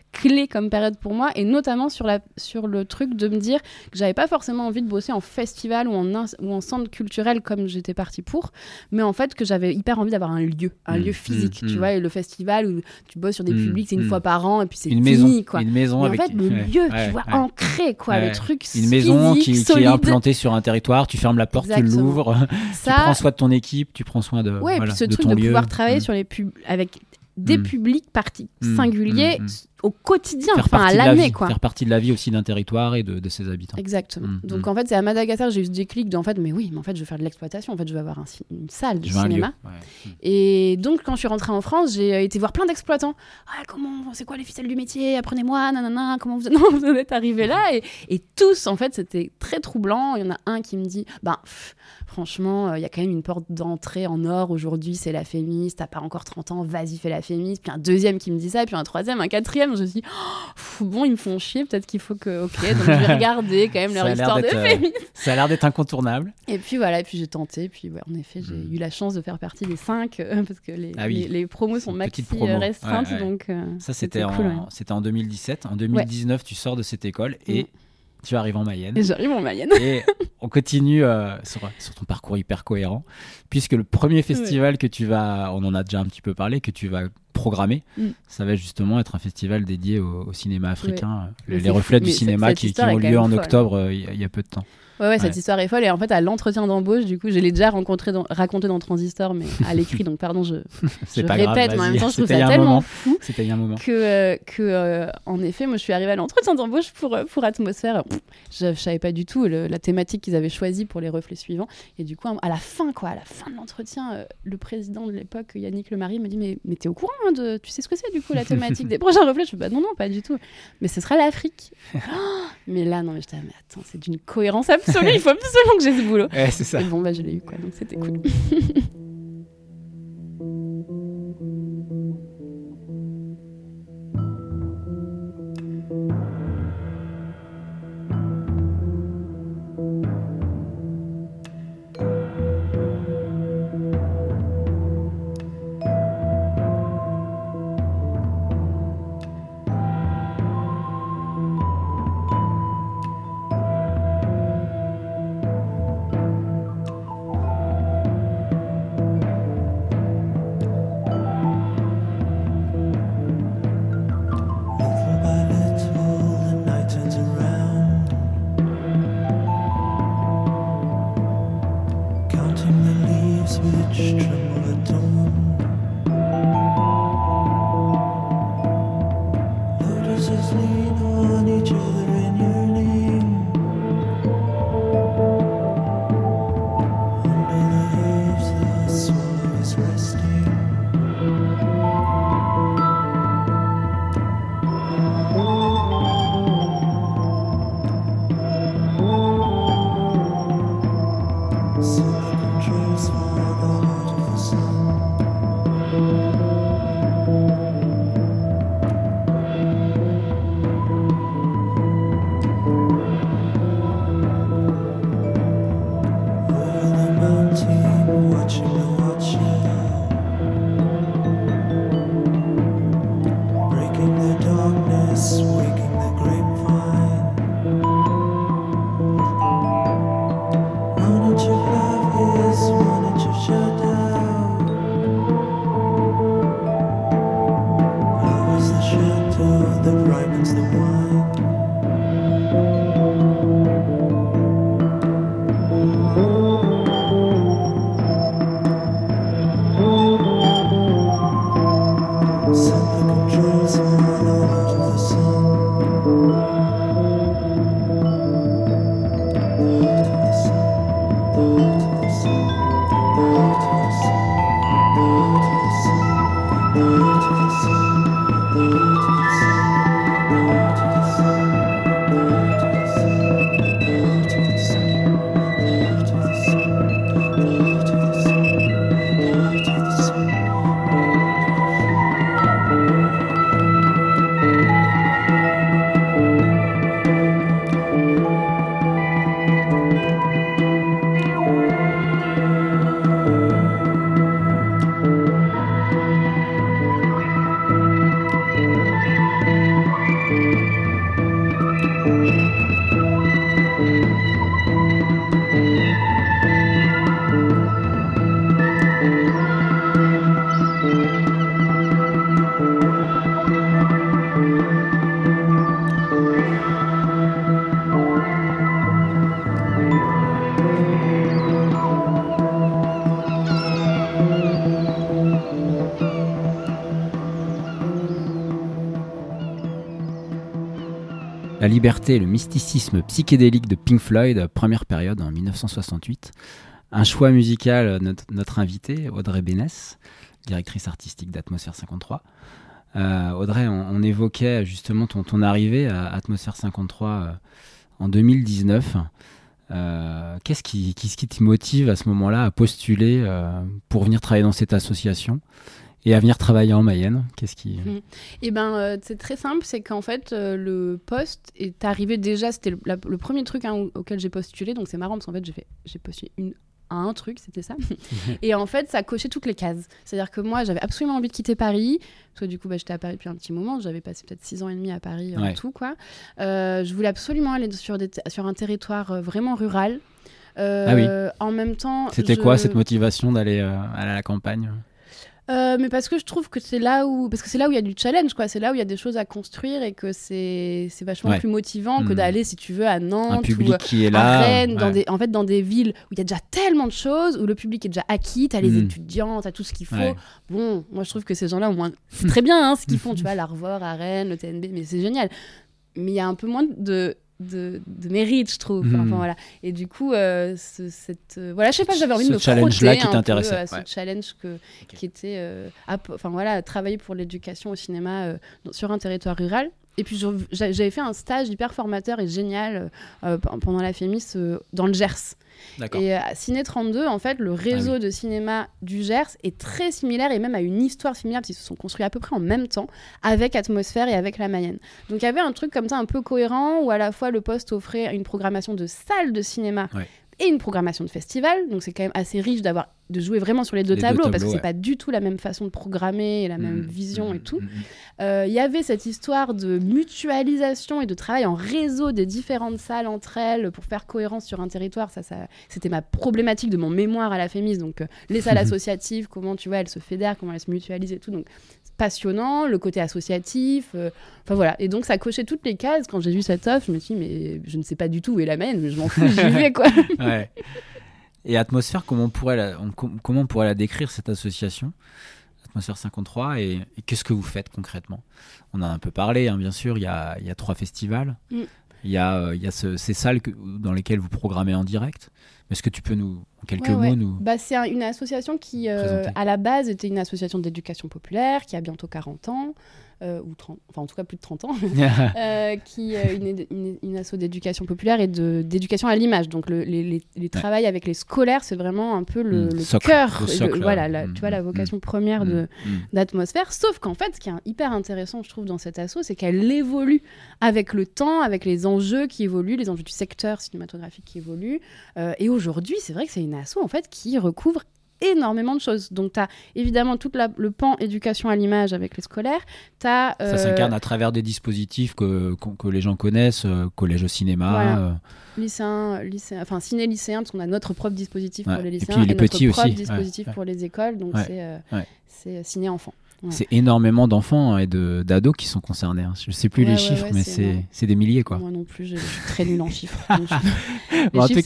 clé comme période pour moi, et notamment sur le truc de me dire que j'avais pas forcément envie de bosser en festival ou en centre culturel comme j'étais partie pour, mais en fait que j'avais hyper envie d'avoir un lieu physique, tu vois, et le festival où tu bosses sur des publics, c'est une fois par an et puis c'est fini, quoi. Une maison et avec en fait le lieu, tu vois, ancré, quoi, le truc une maison physique, qui est implantée sur un territoire, tu fermes la porte, Exactement. tu l'ouvres, Ça... tu prends soin de ton équipe, tu prends soin de, ouais, et puis ce de truc ton de lieu. pouvoir travailler sur les avec des publics singuliers au quotidien, à l'année, quoi. Faire partie de la vie aussi d'un territoire et de ses habitants. Exactement. Donc en fait, c'est à Madagascar, j'ai eu ce déclic de en fait, mais en fait, je veux faire de l'exploitation, en fait, je veux avoir une salle de cinéma. Et donc, quand je suis rentrée en France, j'ai été voir plein d'exploitants. Ah, c'est quoi les ficelles du métier? Apprenez-moi, nanana, comment vous en êtes arrivés là? Et tous, en fait, c'était très troublant. Il y en a un qui me dit, franchement, il y a quand même une porte d'entrée en or aujourd'hui, c'est la Fémis, t'as pas encore 30 ans, vas-y, fais la Fémis. Puis un deuxième qui me dit ça, puis un troisième, un quatrième. Je me suis dit, bon, ils me font chier, peut-être qu'il faut que. Ok, donc je vais regarder quand même leur histoire de Fémis. Ça a l'air d'être incontournable. Et puis voilà, et puis j'ai tenté, puis en effet, j'ai eu la chance de faire partie des 5, parce que les promos sont maxi restreintes. Donc, ça, c'était cool, c'était en 2017. En 2019, tu sors de cette école et. Tu arrives en Mayenne. Et j'arrive en Mayenne. Et on continue sur ton parcours hyper cohérent, puisque le premier festival que tu vas, on en a déjà un petit peu parlé, que tu vas programmer, ça va justement être un festival dédié au cinéma africain, les reflets du cinéma qui ont lieu en octobre, il y a peu de temps. Ouais, cette histoire est folle. Et en fait, à l'entretien d'embauche, du coup, je l'ai déjà raconté dans Transistor, mais à l'écrit. Donc, pardon, je répète, mais en même temps, je trouve ça tellement fou. C'était il y a un moment. En effet, moi, je suis arrivée à l'entretien d'embauche pour Atmosphère. Je savais pas du tout la thématique qu'ils avaient choisie pour les reflets suivants. Et du coup, à la fin de l'entretien, le président de l'époque, Yannick Lemarie, me dit mais t'es au courant tu sais ce que c'est, du coup, la thématique des prochains reflets? Je fais non, pas du tout. Mais ce sera l'Afrique. Mais là, non, mais j'étais mais attends, c'est d'une cohérence absolue. Il faut absolument que j'ai ce boulot. Ouais, c'est ça. Et bon, je l'ai eu, quoi, donc c'était cool. liberté et le mysticisme psychédélique de Pink Floyd, première période en 1968. Un choix musical, notre invitée, Audrey Bénesse, directrice artistique d'Atmosphère 53. Audrey, on évoquait justement ton arrivée à Atmosphère 53 en 2019. Qu'est-ce qui te motive à ce moment-là à postuler pour venir travailler dans cette association et à venir travailler en Mayenne? C'est très simple, c'est qu'en fait le poste est arrivé déjà, c'était le premier truc auquel j'ai postulé, donc c'est marrant parce qu'en fait j'ai postulé à un truc, c'était ça. Et en fait, ça cochait toutes les cases. C'est-à-dire que moi, j'avais absolument envie de quitter Paris, parce que du coup, j'étais à Paris depuis un petit moment, j'avais passé peut-être 6 ans et demi à Paris en tout, quoi. Je voulais absolument aller sur un territoire vraiment rural. En même temps... C'était quoi cette motivation d'aller à la campagne ? Mais parce que je trouve que c'est là où il y a du challenge, quoi. C'est là où il y a des choses à construire et que c'est vachement plus motivant que d'aller, si tu veux, à Nantes ou qui est là, à Rennes, dans des villes où il y a déjà tellement de choses, où le public est déjà acquis, t'as les étudiants, t'as tout ce qu'il faut. Bon, moi je trouve que ces gens-là, au moins, c'est très bien ce qu'ils font, tu vois, l'Arvor à Rennes, le TNB, mais c'est génial. Mais il y a un peu moins de mérite, je trouve. Voilà. Et du coup, je sais pas, j'avais envie de me challenge-là qui t'intéressait. À ce challenge qui était travailler pour l'éducation au cinéma sur un territoire rural. Et puis j'avais fait un stage hyper formateur et génial pendant la FEMIS dans le Gers. D'accord. Et à Ciné 32, en fait, le réseau de cinéma du Gers est très similaire et même a une histoire similaire parce qu'ils se sont construits à peu près en même temps avec Atmosphère et avec la Mayenne. Donc il y avait un truc comme ça un peu cohérent où à la fois le poste offrait une programmation de salles de cinéma et une programmation de festival. Donc c'est quand même assez riche de jouer vraiment sur les deux tableaux parce que c'est pas du tout la même façon de programmer et la même vision et tout. Il y avait cette histoire de mutualisation et de travail en réseau des différentes salles entre elles pour faire cohérence sur un territoire. Ça, c'était ma problématique de mon mémoire à la FEMIS. Donc les salles associatives, comment tu vois, elles se fédèrent, comment elles se mutualisent et tout. Donc passionnant, le côté associatif, voilà. Et donc ça cochait toutes les cases. Quand j'ai vu cette offre, je me suis dit mais je ne sais pas du tout où est la Mayenne, mais je m'en fous, j'y vais quoi. Ouais. Et Atmosphère, comment on pourrait la décrire, cette association Atmosphère 53, et qu'est-ce que vous faites concrètement? On en a un peu parlé, bien sûr, il y a 3 festivals, il y a ces salles dans lesquelles vous programmez en direct. Est-ce que tu peux en quelques mots nous... C'est une association qui, à la base, était une association d'éducation populaire, qui a bientôt 40 ans, ou 30, enfin en tout cas plus de 30 ans, qui une asso d'éducation populaire et d'éducation à l'image. Donc les travails avec les scolaires, c'est vraiment un peu le cœur, tu vois, la vocation première d'Atmosphère. Sauf qu'en fait, ce qui est hyper intéressant, je trouve, dans cette asso, c'est qu'elle évolue avec le temps, avec les enjeux qui évoluent, les enjeux du secteur cinématographique qui évoluent. Et aujourd'hui, c'est vrai que c'est une asso en fait qui recouvre énormément de choses. Donc, tu as évidemment tout le pan éducation à l'image avec les scolaires. Ça s'incarne à travers des dispositifs que les gens connaissent, collège au cinéma. Voilà. Lycéen, ciné-lycéen, parce qu'on a notre propre dispositif pour les lycéens et puis les petits notre propre aussi. dispositif pour les écoles. Donc, c'est ciné-enfant. Ouais. C'est énormément d'enfants et d'ados qui sont concernés. Je ne sais plus les chiffres, mais c'est des milliers, quoi. Moi non plus, je suis très nulle en chiffres. En tout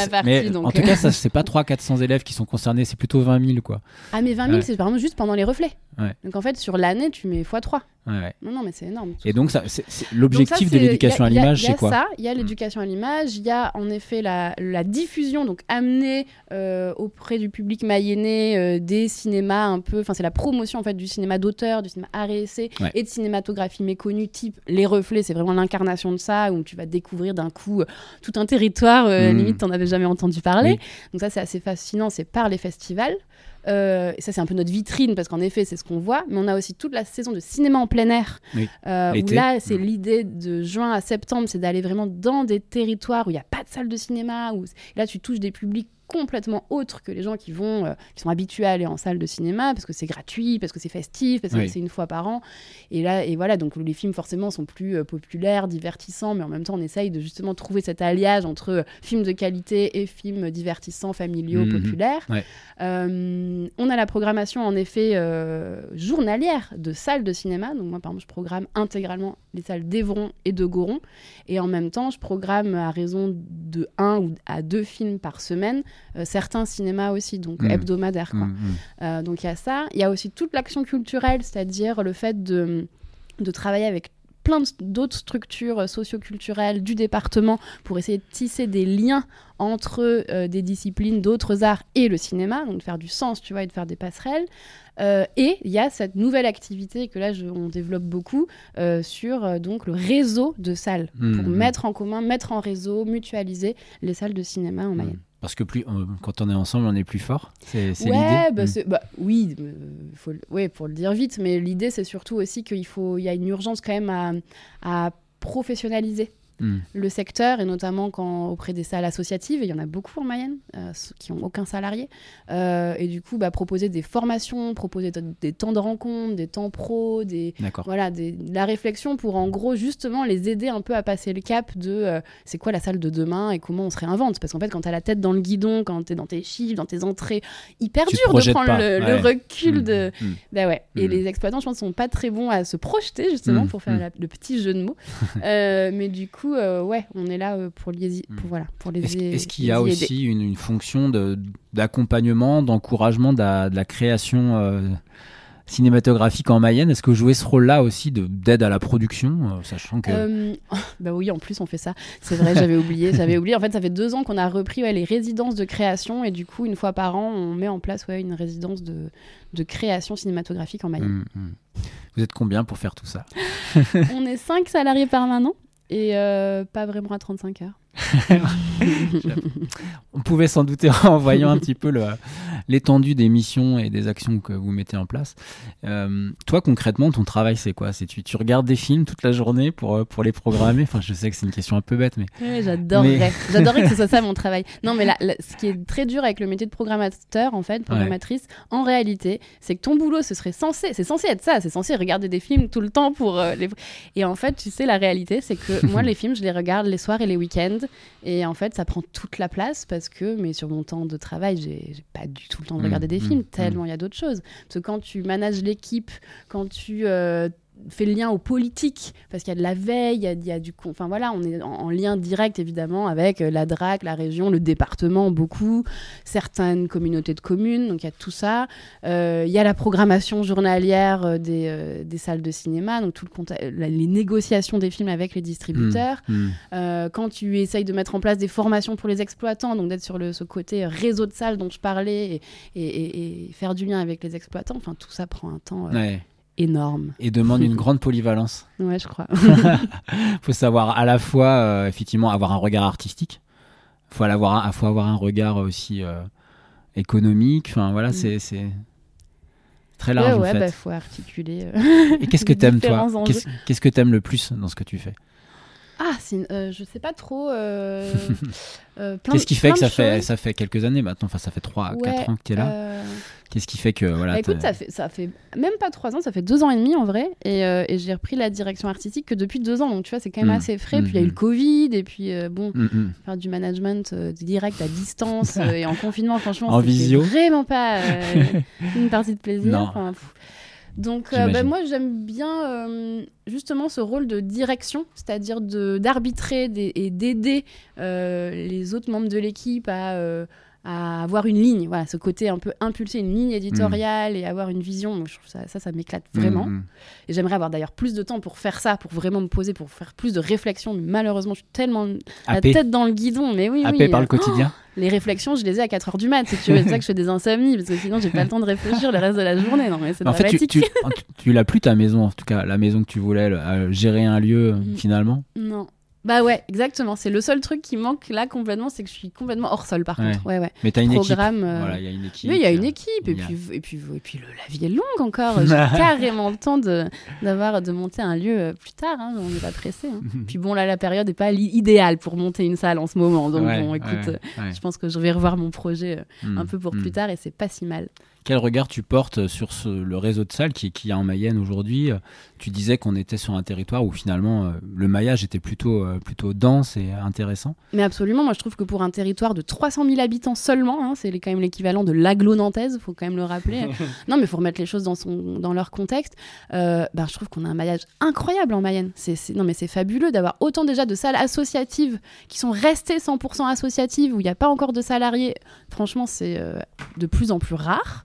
cas, ça, c'est pas 300-400 élèves qui sont concernés, c'est plutôt 20 000, quoi. Ah, mais 20 000, c'est par exemple juste pendant les reflets. Donc en fait, sur l'année, tu mets x3. Non, mais c'est énorme. Et donc, c'est l'objectif de l'éducation à l'image, c'est quoi? Il y a l'éducation à l'image, il y a en effet la diffusion, donc amener auprès du public mayennais des cinémas un peu... Enfin, c'est la promotion en fait du cinéma d'auteur, du cinéma art et essai et de cinématographie méconnue, type Les Reflets, c'est vraiment l'incarnation de ça, où tu vas découvrir d'un coup tout un territoire, limite, t'en avais jamais entendu parler. Oui. Donc ça, c'est assez fascinant, c'est par les festivals. Et ça, c'est un peu notre vitrine parce qu'en effet, c'est ce qu'on voit. Mais on a aussi toute la saison de cinéma en plein air. Où là, c'est l'idée de juin à septembre, c'est d'aller vraiment dans des territoires où il n'y a pas de salle de cinéma. Et là, tu touches des publics complètement autres que les gens qui sont habitués à aller en salle de cinéma parce que c'est gratuit, parce que c'est festif, parce que c'est une fois par an. Et voilà, donc les films forcément sont plus populaires, divertissants, mais en même temps on essaye de justement trouver cet alliage entre films de qualité et films divertissants, familiaux, populaires. On a la programmation en effet journalière de salles de cinéma. Donc moi par exemple je programme intégralement les salles d'Évron et de Goron, et en même temps je programme à raison de 1 ou à 2 films par semaine. Certains cinémas aussi, donc hebdomadaires. Donc il y a ça. Il y a aussi toute l'action culturelle, c'est-à-dire le fait de travailler avec plein d'autres structures socioculturelles du département pour essayer de tisser des liens entre des disciplines d'autres arts et le cinéma, donc de faire du sens, tu vois, et de faire des passerelles. Et il y a cette nouvelle activité que là on développe beaucoup sur donc le réseau de salles pour mettre en commun, mettre en réseau, mutualiser les salles de cinéma en Mayenne. Parce que quand on est ensemble, on est plus fort. C'est l'idée. Oui, pour le dire vite, mais l'idée c'est surtout aussi qu'il y a une urgence quand même à professionnaliser le secteur, et notamment auprès des salles associatives, et il y en a beaucoup en Mayenne qui n'ont aucun salarié, et du coup proposer des formations, proposer des temps de rencontre, des temps pro, la réflexion pour en gros justement les aider un peu à passer le cap de c'est quoi la salle de demain et comment on se réinvente, parce qu'en fait quand tu as la tête dans le guidon, quand tu es dans tes chiffres, dans tes entrées, hyper dur de prendre le recul et les exploitants je pense sont pas très bons à se projeter justement pour faire le petit jeu de mots, mais du coup on est là pour les Est-ce qu'il y a aussi une fonction d'accompagnement, d'encouragement de la création cinématographique en Mayenne? Est-ce que vous jouez ce rôle-là aussi d'aide à la production, sachant que... oui, en plus on fait ça. C'est vrai, j'avais oublié. En fait, ça fait 2 ans qu'on a repris les résidences de création, et du coup, une fois par an, on met en place une résidence de création cinématographique en Mayenne. Vous êtes combien pour faire tout ça? On est 5 salariés permanents. Et pas vraiment à 35 heures. On pouvait s'en douter en voyant un petit peu l'étendue des missions et des actions que vous mettez en place. Toi, concrètement, ton travail, c'est quoi? Tu regardes des films toute la journée pour les programmer? Enfin, je sais que c'est une question un peu bête, mais... Oui, j'adorerais que ce soit ça mon travail. Non, mais ce qui est très dur avec le métier de programmateur, en fait, programmatrice, en réalité, c'est que ton boulot, c'est censé être ça. C'est censé regarder des films tout le temps pour les... Et en fait, tu sais, la réalité, c'est que moi, les films, je les regarde les soirs et les week-ends. Et en fait, ça prend toute la place mais sur mon temps de travail, j'ai pas du tout le temps de regarder des films, tellement il y a d'autres choses. Parce que quand tu manages l'équipe, quand tu fais le lien aux politiques, parce qu'il y a de la veille, il y a du... Enfin voilà, on est en lien direct évidemment avec la DRAC, la région, le département, beaucoup, certaines communautés de communes, donc il y a tout ça. Il y a la programmation journalière des salles de cinéma, donc tout les négociations des films avec les distributeurs. Quand tu essayes de mettre en place des formations pour les exploitants, donc d'être sur ce côté réseau de salles dont je parlais et faire du lien avec les exploitants, enfin tout ça prend un temps... énorme. Et demande une grande polyvalence. Ouais, je crois. Faut savoir à la fois, effectivement, avoir un regard artistique. Faut avoir un regard aussi économique. Enfin, voilà, c'est très large, en fait. Faut articuler. Et qu'est-ce que t'aimes, toi? Qu'est-ce que t'aimes le plus dans ce que tu fais? Je sais pas trop. Qu'est-ce qui fait que ça fait quelques années maintenant, enfin ça fait 3-4 ans que tu es là. Qu'est-ce qui fait que voilà, écoute, ça fait même pas 3 ans, ça fait 2 ans et demi en vrai, et j'ai repris la direction artistique que depuis 2 ans, donc tu vois c'est quand même assez frais. Puis il y a eu le Covid, et puis faire du management direct à distance et en confinement, franchement en visio, vraiment pas une partie de plaisir. Donc moi j'aime bien justement ce rôle de direction, c'est-à-dire d'arbitrer et d'aider les autres membres de l'équipe à avoir une ligne, voilà, ce côté un peu impulser une ligne éditoriale et avoir une vision. Moi, je trouve ça m'éclate vraiment. Et j'aimerais avoir d'ailleurs plus de temps pour faire ça, pour vraiment me poser, pour faire plus de réflexion. Mais malheureusement, je suis tellement la tête dans le guidon. Mais oui, happé par le quotidien. Les réflexions, je les ai à 4h du mat, si tu veux. C'est ça que je fais des insomnies, parce que sinon, j'ai pas le temps de réfléchir le reste de la journée. Non, mais c'est dramatique. En fait, tu l'as plus ta maison, en tout cas, la maison que tu voulais, gérer un lieu, finalement. Non. Bah ouais, exactement. C'est le seul truc qui manque là complètement, c'est que je suis complètement hors sol par contre. Ouais. Mais t'as une équipe. Voilà, il y a une équipe. Oui, il y a une équipe. Et puis la vie est longue encore. J'ai carrément le temps de monter un lieu plus tard. Hein. On n'est pas pressé. Hein. Puis bon, là, la période n'est pas idéale pour monter une salle en ce moment. Donc écoute, je pense que je vais revoir mon projet un peu pour plus tard et c'est pas si mal. Quel regard tu portes sur le réseau de salles qui y a en Mayenne aujourd'hui? Tu disais qu'on était sur un territoire où finalement le maillage était plutôt plutôt dense et intéressant. Mais absolument, moi je trouve que pour un territoire de 300 000 habitants seulement, c'est quand même l'équivalent de l'agglo nantaise, il faut quand même le rappeler. Non, mais il faut remettre les choses dans leur contexte. Je trouve qu'on a un maillage incroyable en Mayenne. Non, mais c'est fabuleux d'avoir autant déjà de salles associatives qui sont restées 100% associatives, où il n'y a pas encore de salariés. Franchement, c'est de plus en plus rare.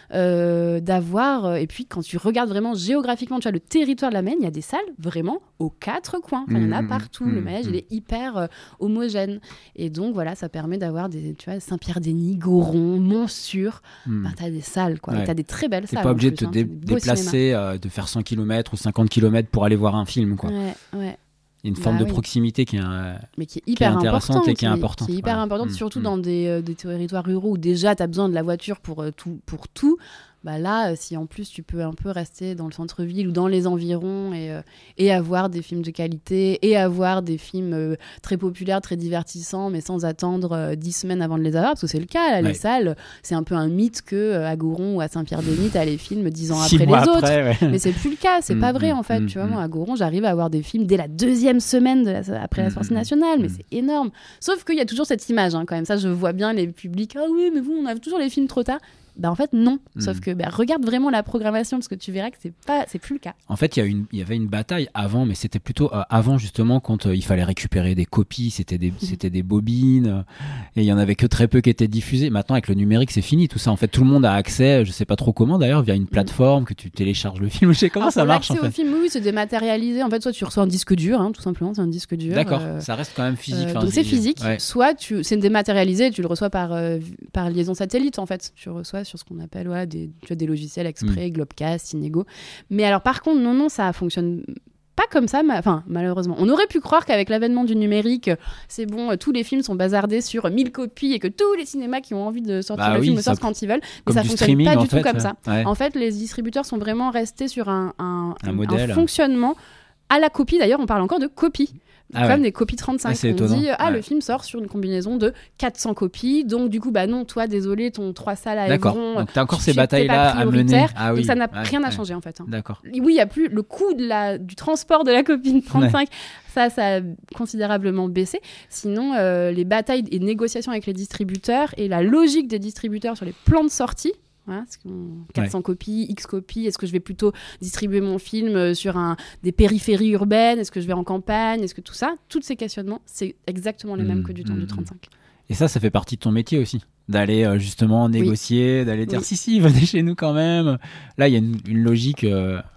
D'avoir et puis quand tu regardes vraiment géographiquement, tu vois, le territoire de la Mayenne, il y a des salles vraiment aux quatre coins, il y en a partout, le maillage il est hyper homogène, et donc voilà, ça permet d'avoir des, tu vois, Saint-Pierre-des-Nids, Goron, Montsûrs, t'as des salles quoi, et t'as des très belles salles. T'es pas obligé de te déplacer, de faire 100 km ou 50 km pour aller voir un film quoi. Ouais. Il y a une forme de proximité qui est hyper intéressante et qui est importante. Qui est hyper importante, surtout dans des territoires ruraux où déjà tu as besoin de la voiture pour tout. Bah là, si en plus tu peux un peu rester dans le centre-ville ou dans les environs et avoir des films de qualité et avoir des films très populaires, très divertissants, mais sans attendre 10 semaines avant de les avoir, parce que c'est le cas, là, les salles, c'est un peu un mythe qu'à Goron ou à Saint-Pierre-des-Nids, t'as les films 10 ans après les autres. Mais c'est plus le cas, c'est pas vrai en fait. Tu vois, moi à Goron, j'arrive à avoir des films dès la 2e semaine après la sortie nationale, mais c'est énorme. Sauf qu'il y a toujours cette image, quand même. Ça, je vois bien les publics, ah oui, mais vous, on a toujours les films trop tard. En fait non, sauf que regarde vraiment la programmation, parce que tu verras que c'est plus le cas. En fait il y avait une bataille avant, mais c'était plutôt avant justement, quand il fallait récupérer des copies, c'était des bobines, et il y en avait que très peu qui étaient diffusées. Maintenant avec le numérique c'est fini tout ça, en fait tout le monde a accès, je sais pas trop comment d'ailleurs, via une plateforme que tu télécharges le film, je sais comment ça marche en fait. L'accès au film, oui, c'est dématérialisé, en fait soit tu reçois un disque dur, tout simplement, c'est un disque dur. D'accord, ça reste quand même physique. Donc c'est physique, soit c'est dématérialisé, tu le reçois par liaison satellite en fait, tu reçois sur ce qu'on appelle des logiciels exprès, Globecast, Inego. Mais alors par contre, non, ça fonctionne pas comme ça, malheureusement. On aurait pu croire qu'avec l'avènement du numérique, c'est bon, tous les films sont bazardés sur 1000 copies et que tous les cinémas qui ont envie de sortir le film sortent quand ils veulent. Mais ça fonctionne pas du tout comme ça. Ouais. En fait, les distributeurs sont vraiment restés sur un fonctionnement à la copie. D'ailleurs, on parle encore de copie. Comme des copies 35. On dit, le film sort sur une combinaison de 400 copies. Donc, du coup, non, toi, désolé, ton 3 salles à Évron. Donc, tu as encore ces batailles-là à mener. Donc, ça n'a rien à changer, en fait. D'accord. Oui, il n'y a plus le coût du transport de la copie 35. Ça a considérablement baissé. Sinon, les batailles et négociations avec les distributeurs et la logique des distributeurs sur les plans de sortie. Voilà, 400 copies, X copies, est-ce que je vais plutôt distribuer mon film sur des périphéries urbaines, est-ce que je vais en campagne, est-ce que tout ça, tous ces questionnements, c'est exactement les mêmes que du temps du 35. Et ça fait partie de ton métier aussi, d'aller justement négocier, d'aller dire si, venez chez nous quand même. Là, il y a une logique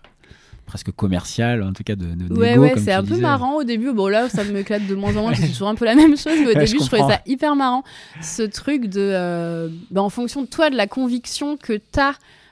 presque commerciale, en tout cas de négo, comme c'est un peu marrant au début. Bon, là, ça m'éclate de moins en moins, c'est toujours un peu la même chose, mais au début, je trouvais ça hyper marrant. Ce truc de, en fonction de toi, de la conviction que t'as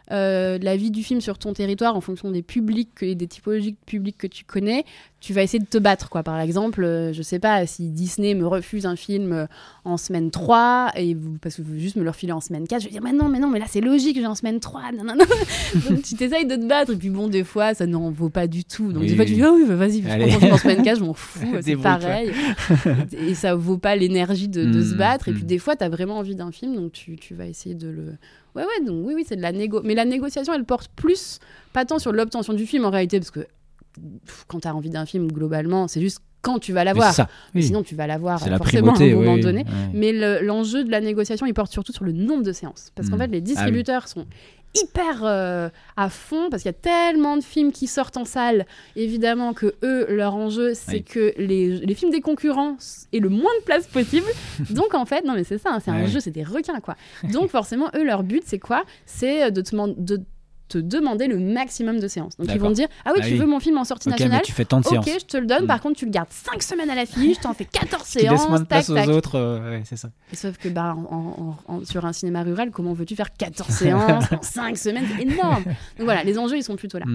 la vie du film sur ton territoire, en fonction des publics et des typologies de publics que tu connais, tu vas essayer de te battre, quoi. Par exemple, je sais pas, si Disney me refuse un film en semaine 3, parce que vous voulez juste me le refiler en semaine 4, je vais dire, mais non, mais là c'est logique, j'ai en semaine 3, non. Donc tu t'essayes de te battre, et puis bon, des fois, ça n'en vaut pas du tout. Donc des fois, tu dis, vas-y, je prends mon film en semaine 4, je m'en fous, c'est pareil. Et ça vaut pas l'énergie de se battre. Et puis des fois, t'as vraiment envie d'un film, donc tu vas essayer de le... Ouais, donc oui, c'est de la négo. Mais la négociation, elle porte plus, pas tant sur l'obtention du film en réalité, parce que quand tu as envie d'un film, globalement, c'est juste quand tu vas l'avoir. Sinon, tu vas l'avoir forcément à un moment donné. Mais l'enjeu de la négociation, il porte surtout sur le nombre de séances. Parce qu'en fait, les distributeurs sont hyper à fond, parce qu'il y a tellement de films qui sortent en salle, évidemment que eux, leur enjeu, c'est que les films des concurrents aient le moins de place possible. Donc en fait, non mais c'est ça, c'est un jeu, c'est des requins quoi. Donc forcément, eux, leur but, c'est quoi ? C'est de te demander le maximum de séances. Donc ils vont te dire, tu veux mon film en sortie nationale, tu fais tant de séances. Ok, je te le donne, par contre tu le gardes 5 semaines à l'affiche, t'en fais 14 séances, laisse moins de place aux autres, c'est ça. Et sauf que sur un cinéma rural, comment veux-tu faire 14 séances en 5 semaines ? C'est énorme. Donc voilà, les enjeux ils sont plutôt là.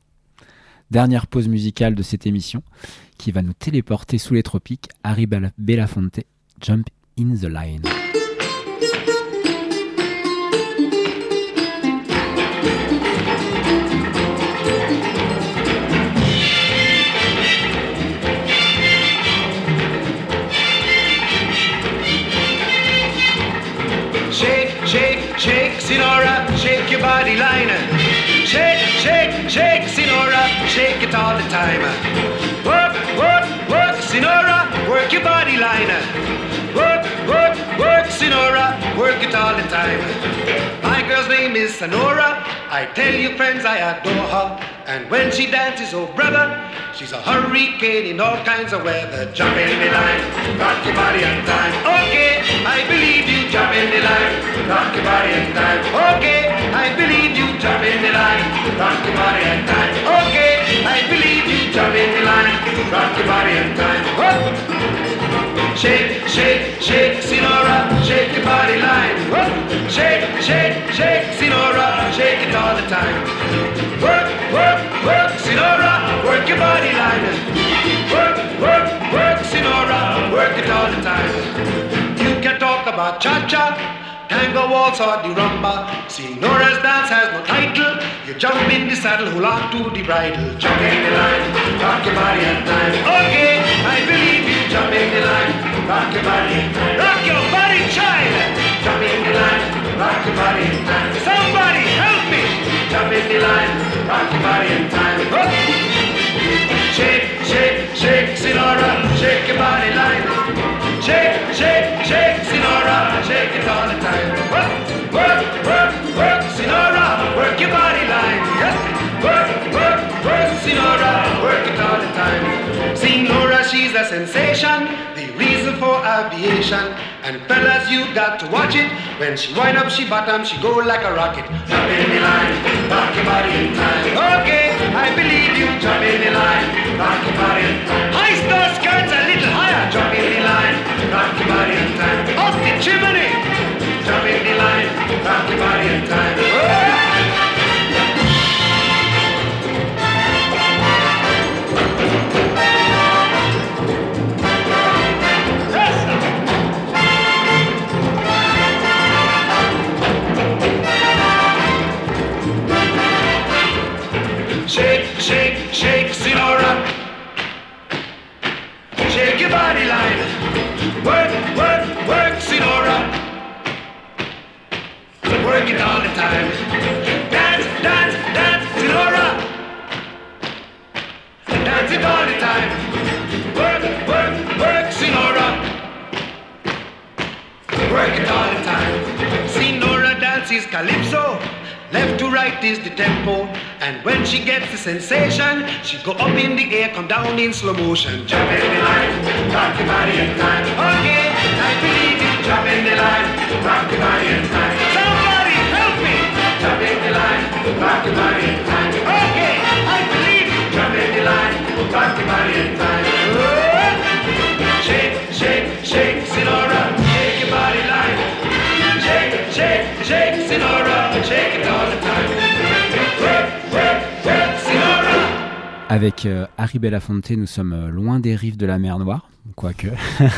Dernière pause musicale de cette émission qui va nous téléporter sous les tropiques. Harry Belafonte, Jump in the Line. Shake, Sinora, shake your body line. Shake, Sinora, shake it all the time. Work, Sinora, work your body line. Work, work, work, Sinora, work it all the time. My girl's name is Sonora. I tell you, friends, I adore her. And when she dances, oh brother, she's a hurricane in all kinds of weather. Jump in the line, rock your body and time. Okay, I believe you. Jump in the line, rock your body and time. Okay, I believe you. Jump in the line, rock your body and time. Okay, I believe you. Jump in the line, rock your body and time. Whoop. Shake, shake, shake, Sinora, shake your body line. Whoop. Shake, shake, shake, Sinora, shake it all the time. Work, work, work, Sinora, work your body line. Work, work, work, Sinora, work it all the time. You can talk about cha-cha, tango, waltz or the rumba. Sinora's dance has no title. You jump in the saddle, hold on to the bridle. Jump in the line, rock your body and time. Okay, I believe you. Jump in the line, rock your body and time. Rock your body, child. Jump in the line, rock your body and time. Somebody help me. Jump in the line, rock your body and time. Whoop. Shake, shake, shake, Sinora, shake your body line. Shake, shake, shake, Sinora, shake it all the time. Work, work, work, work, Sinora, work your body line. Yes. Work, work, work, Sinora, work it all the time. Sinora, she's a sensation, the reason for aviation. And fellas, you got to watch it. When she wind up, she bottom, she go like a rocket. Jump in the line, rock your body in time. Okay, I believe you. Jump in the line, rock your body in time. High star skirts a little higher. Jump in the line, rock your body in time. Off the chimney. Jump in the line, rock your body in time. Shake, shake, shake, Sinora. Shake your body line. Work, work, work, Sinora. Work it all the time. Dance, dance, dance, Sinora. Dance it all the time. Work, work, work, Sinora. Work it all the time. Sinora dances calypso. Left to right is the tempo. And when she gets the sensation, she go up in the air, come down in slow motion. Jump in the line, rock your body in time. Okay, I believe you. Jump in the line, rock your body in time. Somebody help me. Jump in the line, rock your body in time. Okay, I believe you. Jump in the line, rock your body in time. Shake, shake, shake, Sinora, shake your body line. Shake, shake, shake, Sinora, shake it all the time. Work, work, work, Sinora. Avec Harry Belafonte, nous sommes loin des rives de la mer Noire, quoique.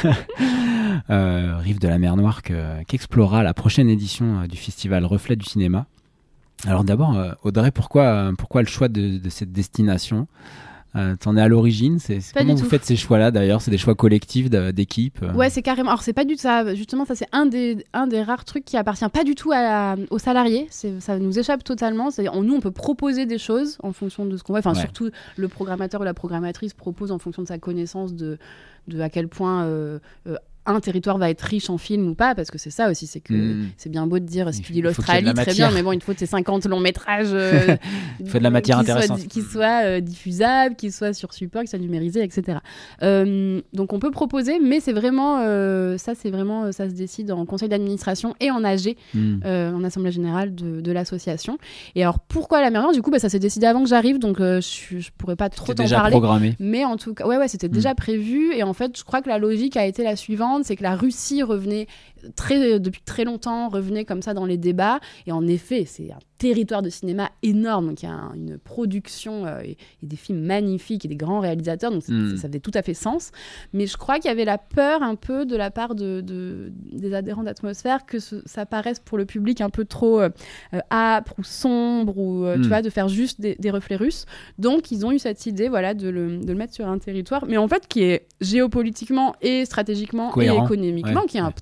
Rives de la mer Noire qu'explorera la prochaine édition du festival Reflet du cinéma. Alors d'abord, Audrey, pourquoi le choix de cette destination ? T'en es à l'origine, comment vous faites ces choix-là d'ailleurs ? C'est des choix collectifs d'équipe Ouais, c'est carrément. Alors c'est pas du tout ça. Justement, ça c'est un des rares trucs qui appartient pas du tout aux salariés. Ça nous échappe totalement. Nous, on peut proposer des choses en fonction de ce qu'on voit. Enfin, surtout le programmateur ou la programmatrice propose en fonction de sa connaissance de à quel point un territoire va être riche en films ou pas, parce que c'est ça aussi, c'est que c'est bien beau de dire, si tu dis l'Australie, très bien, mais bon, il faut tes 50 longs métrages il faut de la matière intéressante qui soient diffusables, qui soient sur support, qui soient numérisés, etc. Donc on peut proposer, mais c'est vraiment ça se décide en conseil d'administration et en AG, en assemblée générale de l'association. Et alors pourquoi la mer Noire ? Du coup, ça s'est décidé avant que j'arrive, donc je pourrais pas trop t'en parler. C'était déjà programmé. Mais en tout cas, ouais, c'était déjà prévu. Et en fait, je crois que la logique a été la suivante, c'est que la Russie revenait depuis très longtemps, revenait comme ça dans les débats. Et en effet, c'est un territoire de cinéma énorme, donc il y a une production et des films magnifiques et des grands réalisateurs, donc ça faisait tout à fait sens. Mais je crois qu'il y avait la peur un peu de la part des adhérents d'Atmosphère que ça paraisse pour le public un peu trop âpre ou sombre, ou tu vois, de faire juste des reflets russes. Donc ils ont eu cette idée, voilà, de le mettre sur un territoire, mais en fait qui est géopolitiquement et stratégiquement cohérent, et économiquement, qui est un territoire très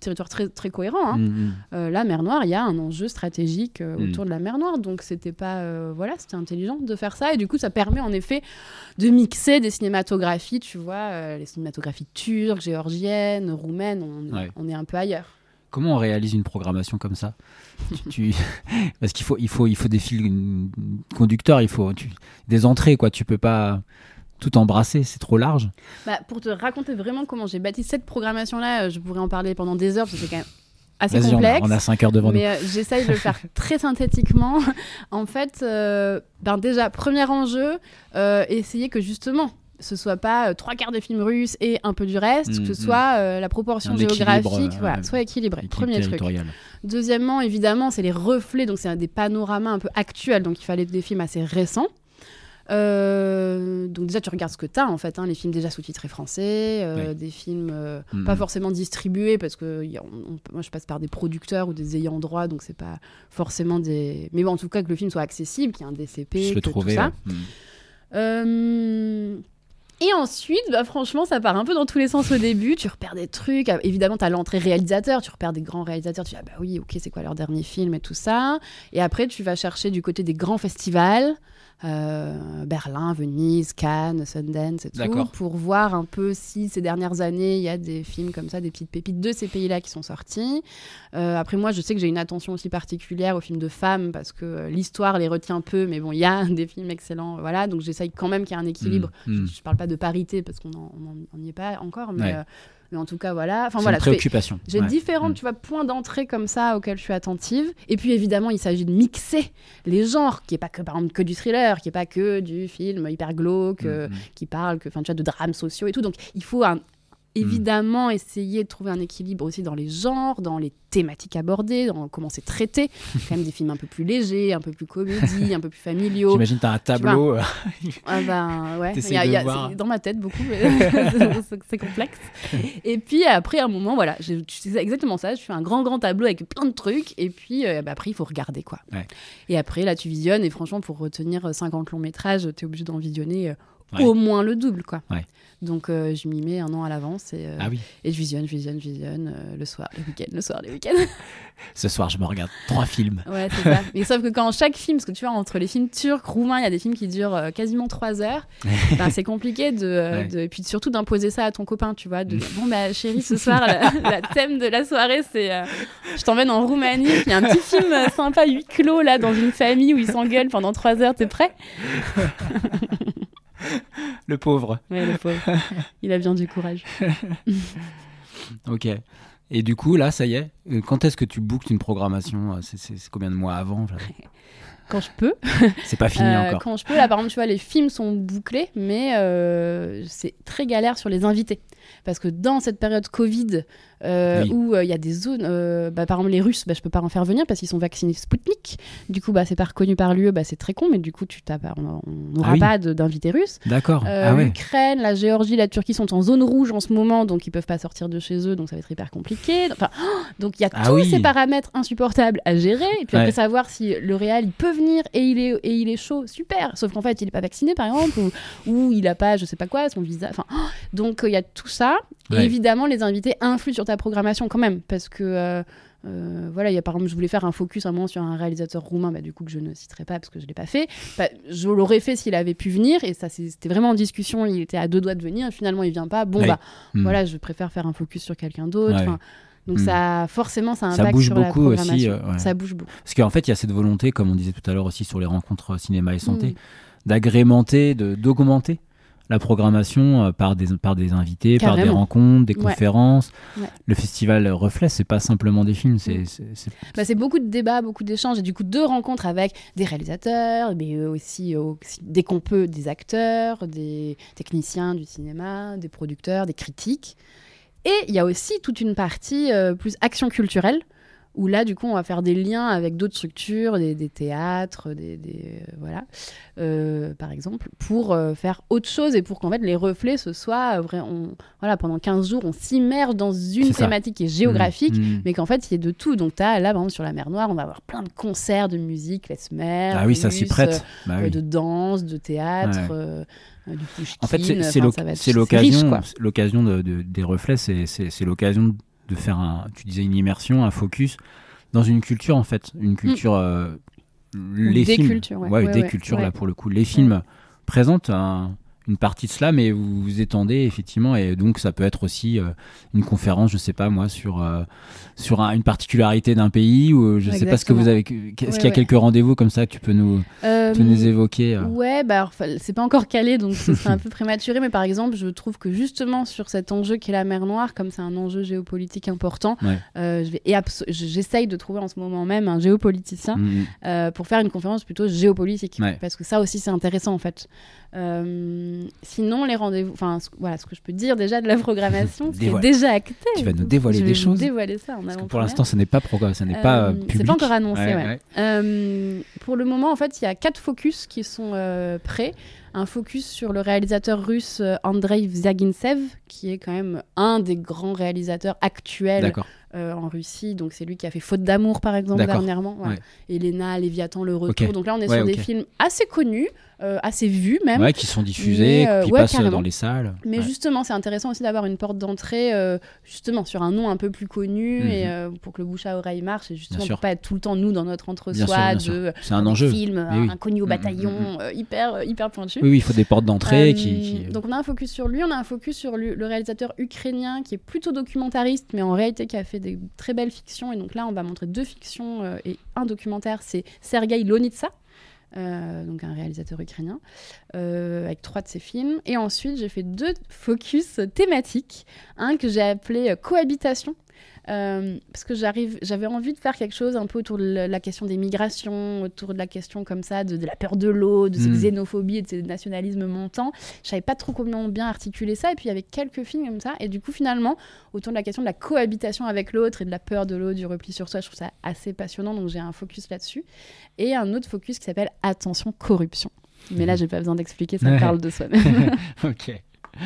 très cohérent. Hein. La mer Noire, il y a un enjeu stratégique autour de la mer Noire, donc c'était pas, c'était intelligent de faire ça, et du coup ça permet en effet de mixer des cinématographies, tu vois, les cinématographies turques, géorgiennes, roumaines, on est un peu ailleurs. Comment on réalise une programmation comme ça? Parce qu'il faut des fils conducteurs, il faut des entrées, quoi. Tu peux pas tout embrasser, c'est trop large. Pour te raconter vraiment comment j'ai bâti cette programmation-là, je pourrais en parler pendant des heures, parce que c'est quand même assez complexe. On a 5 heures devant nous. Mais j'essaye de le faire très synthétiquement. En fait, déjà, premier enjeu, essayer que justement, ce soit pas 3/4 des films russes et un peu du reste, que ce soit la proportion géographique soit équilibrée. Premier truc. Deuxièmement, évidemment, c'est les reflets, donc c'est des panoramas un peu actuels, donc il fallait des films assez récents. Donc déjà tu regardes ce que t'as en fait, les films déjà sous-titrés français, des films pas forcément distribués, parce que moi je passe par des producteurs ou des ayants droit, donc c'est pas forcément des... Mais bon, en tout cas que le film soit accessible, qu'il y ait un DCP, tout ça. Et ensuite, franchement, ça part un peu dans tous les sens au début. Tu repères des trucs. Évidemment, tu as l'entrée réalisateur. Tu repères des grands réalisateurs. Tu dis, oui, ok, c'est quoi leur dernier film et tout ça. Et après, tu vas chercher du côté des grands festivals. Berlin, Venise, Cannes, Sundance et tout, pour voir un peu si ces dernières années il y a des films comme ça, des petites pépites de ces pays-là qui sont sortis. Après moi je sais que j'ai une attention aussi particulière aux films de femmes, parce que l'histoire les retient peu, mais bon il y a des films excellents, voilà, donc j'essaye quand même qu'il y ait un équilibre. Je parle pas de parité parce qu'on n'y est pas encore, mais mais en tout cas, voilà. Enfin, c'est une préoccupation. J'ai différents points d'entrée comme ça auxquels je suis attentive. Et puis, évidemment, il s'agit de mixer les genres, qui n'est pas que, par exemple, que du thriller, qui n'est pas que du film hyper glauque, qui parle de drames sociaux et tout. Donc, il faut évidemment essayer de trouver un équilibre aussi dans les genres, dans les thématiques abordées, dans comment c'est traité. Quand même des films un peu plus légers, un peu plus comédie, un peu plus familiaux. J'imagine t'as un tableau. Dans ma tête beaucoup, mais c'est complexe. Et puis après, à un moment, c'est exactement ça. Je fais un grand tableau avec plein de trucs, et puis après, il faut regarder, quoi. Ouais. Et après, là, tu visionnes, et franchement, pour retenir 50 longs métrages, t'es obligé d'en visionner au moins le double, quoi. Ouais. Donc je m'y mets un an à l'avance, et je visionne le soir, les week-ends. Ce soir, je me regarde 3 films. Ouais, c'est ça. Mais sauf que quand chaque film, parce que tu vois, entre les films turcs, roumains, il y a des films qui durent quasiment 3 heures, c'est compliqué et puis surtout d'imposer ça à ton copain, tu vois, chérie, ce soir, la thème de la soirée, c'est je t'emmène en Roumanie, il y a un petit film sympa, huis clos, là, dans une famille où ils s'engueulent pendant 3 heures, t'es prêt? Le pauvre. Ouais, le pauvre. Il a bien du courage. Ok. Et du coup, là, ça y est. Quand est-ce que tu bookes une programmation? C'est combien de mois avant? Quand je peux. C'est pas fini encore. Quand je peux. Là, par exemple, tu vois, les films sont bouclés, mais c'est très galère sur les invités. Parce que dans cette période Covid, où il y a des zones, par exemple les Russes, je peux pas en faire venir parce qu'ils sont vaccinés Spoutnik. Du coup, c'est pas reconnu par l'UE, c'est très con, mais du coup, on n'aura pas d'invités russes. D'accord. L'Ukraine, la Géorgie, la Turquie sont en zone rouge en ce moment, donc ils peuvent pas sortir de chez eux, donc ça va être hyper compliqué. Donc il y a tous ces paramètres insupportables à gérer, et puis après savoir si le réal il peut venir et il est chaud, super. Sauf qu'en fait, il est pas vacciné, par exemple, ou il a pas, je sais pas quoi, son visa. Donc il y a tout ça. Et évidemment, les invités influent sur ta programmation quand même, parce que il y a par exemple, je voulais faire un focus un moment sur un réalisateur roumain, du coup que je ne citerai pas parce que je l'ai pas fait. Je l'aurais fait s'il avait pu venir, et ça c'était vraiment en discussion. Il était à 2 doigts de venir, finalement il vient pas. Je préfère faire un focus sur quelqu'un d'autre. Donc forcément, ça impacte bouge sur beaucoup la programmation. Aussi, ça bouge beaucoup. Parce qu'en fait, il y a cette volonté, comme on disait tout à l'heure aussi sur les rencontres cinéma et santé, d'agrémenter, d'augmenter la programmation par des invités, par des rencontres, des conférences. Le festival Reflet, c'est pas simplement des films, c'est beaucoup de débats, beaucoup d'échanges, et du coup de rencontres avec des réalisateurs, mais aussi dès qu'on peut, des acteurs, des techniciens du cinéma, des producteurs, des critiques. Et il y a aussi toute une partie plus action culturelle, où là, du coup, on va faire des liens avec d'autres structures, des théâtres, par exemple, pour faire autre chose, et pour qu'en fait, les reflets, ce soit pendant 15 jours, on s'immerge dans une thématique qui est géographique, mais qu'en fait, il y ait de tout. Donc, là, par exemple, sur la mer Noire, on va avoir plein de concerts de musique, klezmer, ça s'y prête. De danse, de théâtre... du Pouchkine, en fait, c'est l'occasion des reflets, c'est l'occasion de faire tu disais une immersion, un focus dans une culture en fait, une culture les des films, cultures, des cultures là pour le coup. Les films présentent une partie de cela, mais vous vous étendez effectivement, et donc ça peut être aussi une conférence, je sais pas moi, sur une particularité d'un pays, ou je sais pas ce que vous avez. Est-ce qu'il y a quelques rendez-vous comme ça que tu peux nous évoquer Ouais, alors, c'est pas encore calé, donc ce serait un peu prématuré, mais par exemple, je trouve que justement sur cet enjeu qu'est la mer Noire, comme c'est un enjeu géopolitique important, j'essaye de trouver en ce moment même un géopoliticien pour faire une conférence plutôt géopolitique, parce que ça aussi c'est intéressant en fait. Sinon les rendez-vous, ce que je peux dire déjà de la programmation, c'est déjà acté. Tu vas nous dévoiler des choses. Dévoiler ça en parce que pour l'instant, ce n'est pas public. C'est pas encore annoncé. Pour le moment, en fait, il y a 4 focus qui sont prêts. Un focus sur le réalisateur russe Andrei Zvягintsev, qui est quand même un des grands réalisateurs actuels en Russie. Donc c'est lui qui a fait Faute d'amour, par exemple, dernièrement. Voilà. Elena, Léviathan, Le Retour. Donc là, on est sur des films assez connus, assez vus même. Qui sont diffusés, qui passent dans les salles. Mais justement, c'est intéressant aussi d'avoir une porte d'entrée justement sur un nom un peu plus connu et pour que le bouche à oreille marche. Et justement, pour pas être tout le temps, nous, dans notre entre-soi de films inconnus au bataillon, hyper pointu. Oui, il faut des portes d'entrée Donc on a un focus sur lui, on a un focus sur le réalisateur ukrainien qui est plutôt documentariste, mais en réalité qui a fait des très belles fictions. Et donc là, on va montrer 2 fictions et un documentaire. C'est Sergueï Lonitsa, donc un réalisateur ukrainien, avec 3 de ses films. Et ensuite, j'ai fait 2 focus thématiques. Un que j'ai appelé Cohabitation. Parce que j'avais envie de faire quelque chose un peu autour de la question des migrations, autour de la question comme ça, de la peur de l'eau, de cette xénophobie et de ce nationalisme montant. Je savais pas trop comment bien articuler ça, et puis il y avait quelques films comme ça, et du coup finalement, autour de la question de la cohabitation avec l'autre et de la peur de l'autre, du repli sur soi, je trouve ça assez passionnant, donc j'ai un focus là-dessus. Et un autre focus qui s'appelle Attention corruption. Mais là, j'ai pas besoin d'expliquer, ça parle de soi-même. Ok.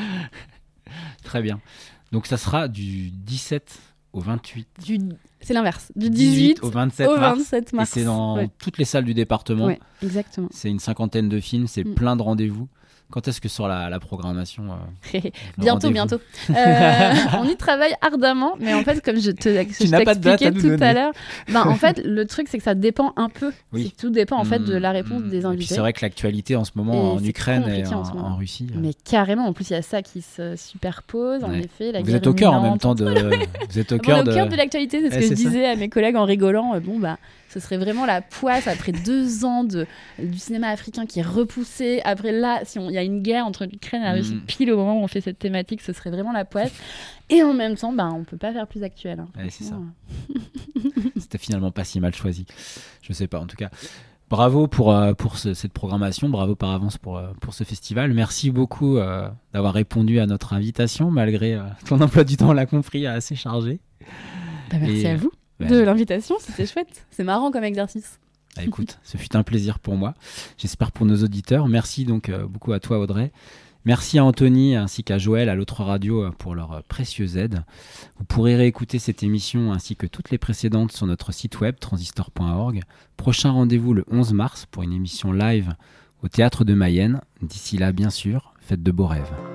Très bien. Donc ça sera du 17 au 28. C'est l'inverse. Du 18 au 27 mars. Et c'est dans toutes les salles du département. Oui, exactement. C'est une 50aine de films, c'est plein de rendez-vous. Quand est-ce que sort la programmation Bientôt. On y travaille ardemment, mais en fait, comme je t'expliquais tout à l'heure, en fait, le truc, c'est que ça dépend un peu. Tout dépend en fait de la réponse des invités. Et puis c'est vrai que l'actualité en ce moment en Ukraine et en Russie. Mais carrément, en plus, il y a ça qui se superpose. En effet, vous êtes au cœur en même temps de. Vous êtes au cœur de l'actualité, c'est ce que je disais à mes collègues en rigolant. Ce serait vraiment la poisse après 2 ans du cinéma africain qui est repoussé. Après là, il y a une guerre entre l'Ukraine et la Russie, pile au moment où on fait cette thématique, ce serait vraiment la poisse. Et en même temps, on peut pas faire plus actuel. C'est ça. C'était finalement pas si mal choisi. Je sais pas, en tout cas. Bravo pour cette programmation, bravo par avance pour ce festival. Merci beaucoup d'avoir répondu à notre invitation, malgré ton emploi du temps, on l'a compris, assez chargé. Merci à vous. De l'invitation, c'était chouette. C'est marrant comme exercice. Écoute, ce fut un plaisir pour moi. J'espère pour nos auditeurs. Merci donc beaucoup à toi, Audrey. Merci à Anthony ainsi qu'à Joël à l'autre radio pour leur précieuse aide. Vous pourrez réécouter cette émission ainsi que toutes les précédentes sur notre site web transistor.org. Prochain rendez-vous le 11 mars pour une émission live au Théâtre de Mayenne. D'ici là, bien sûr, faites de beaux rêves.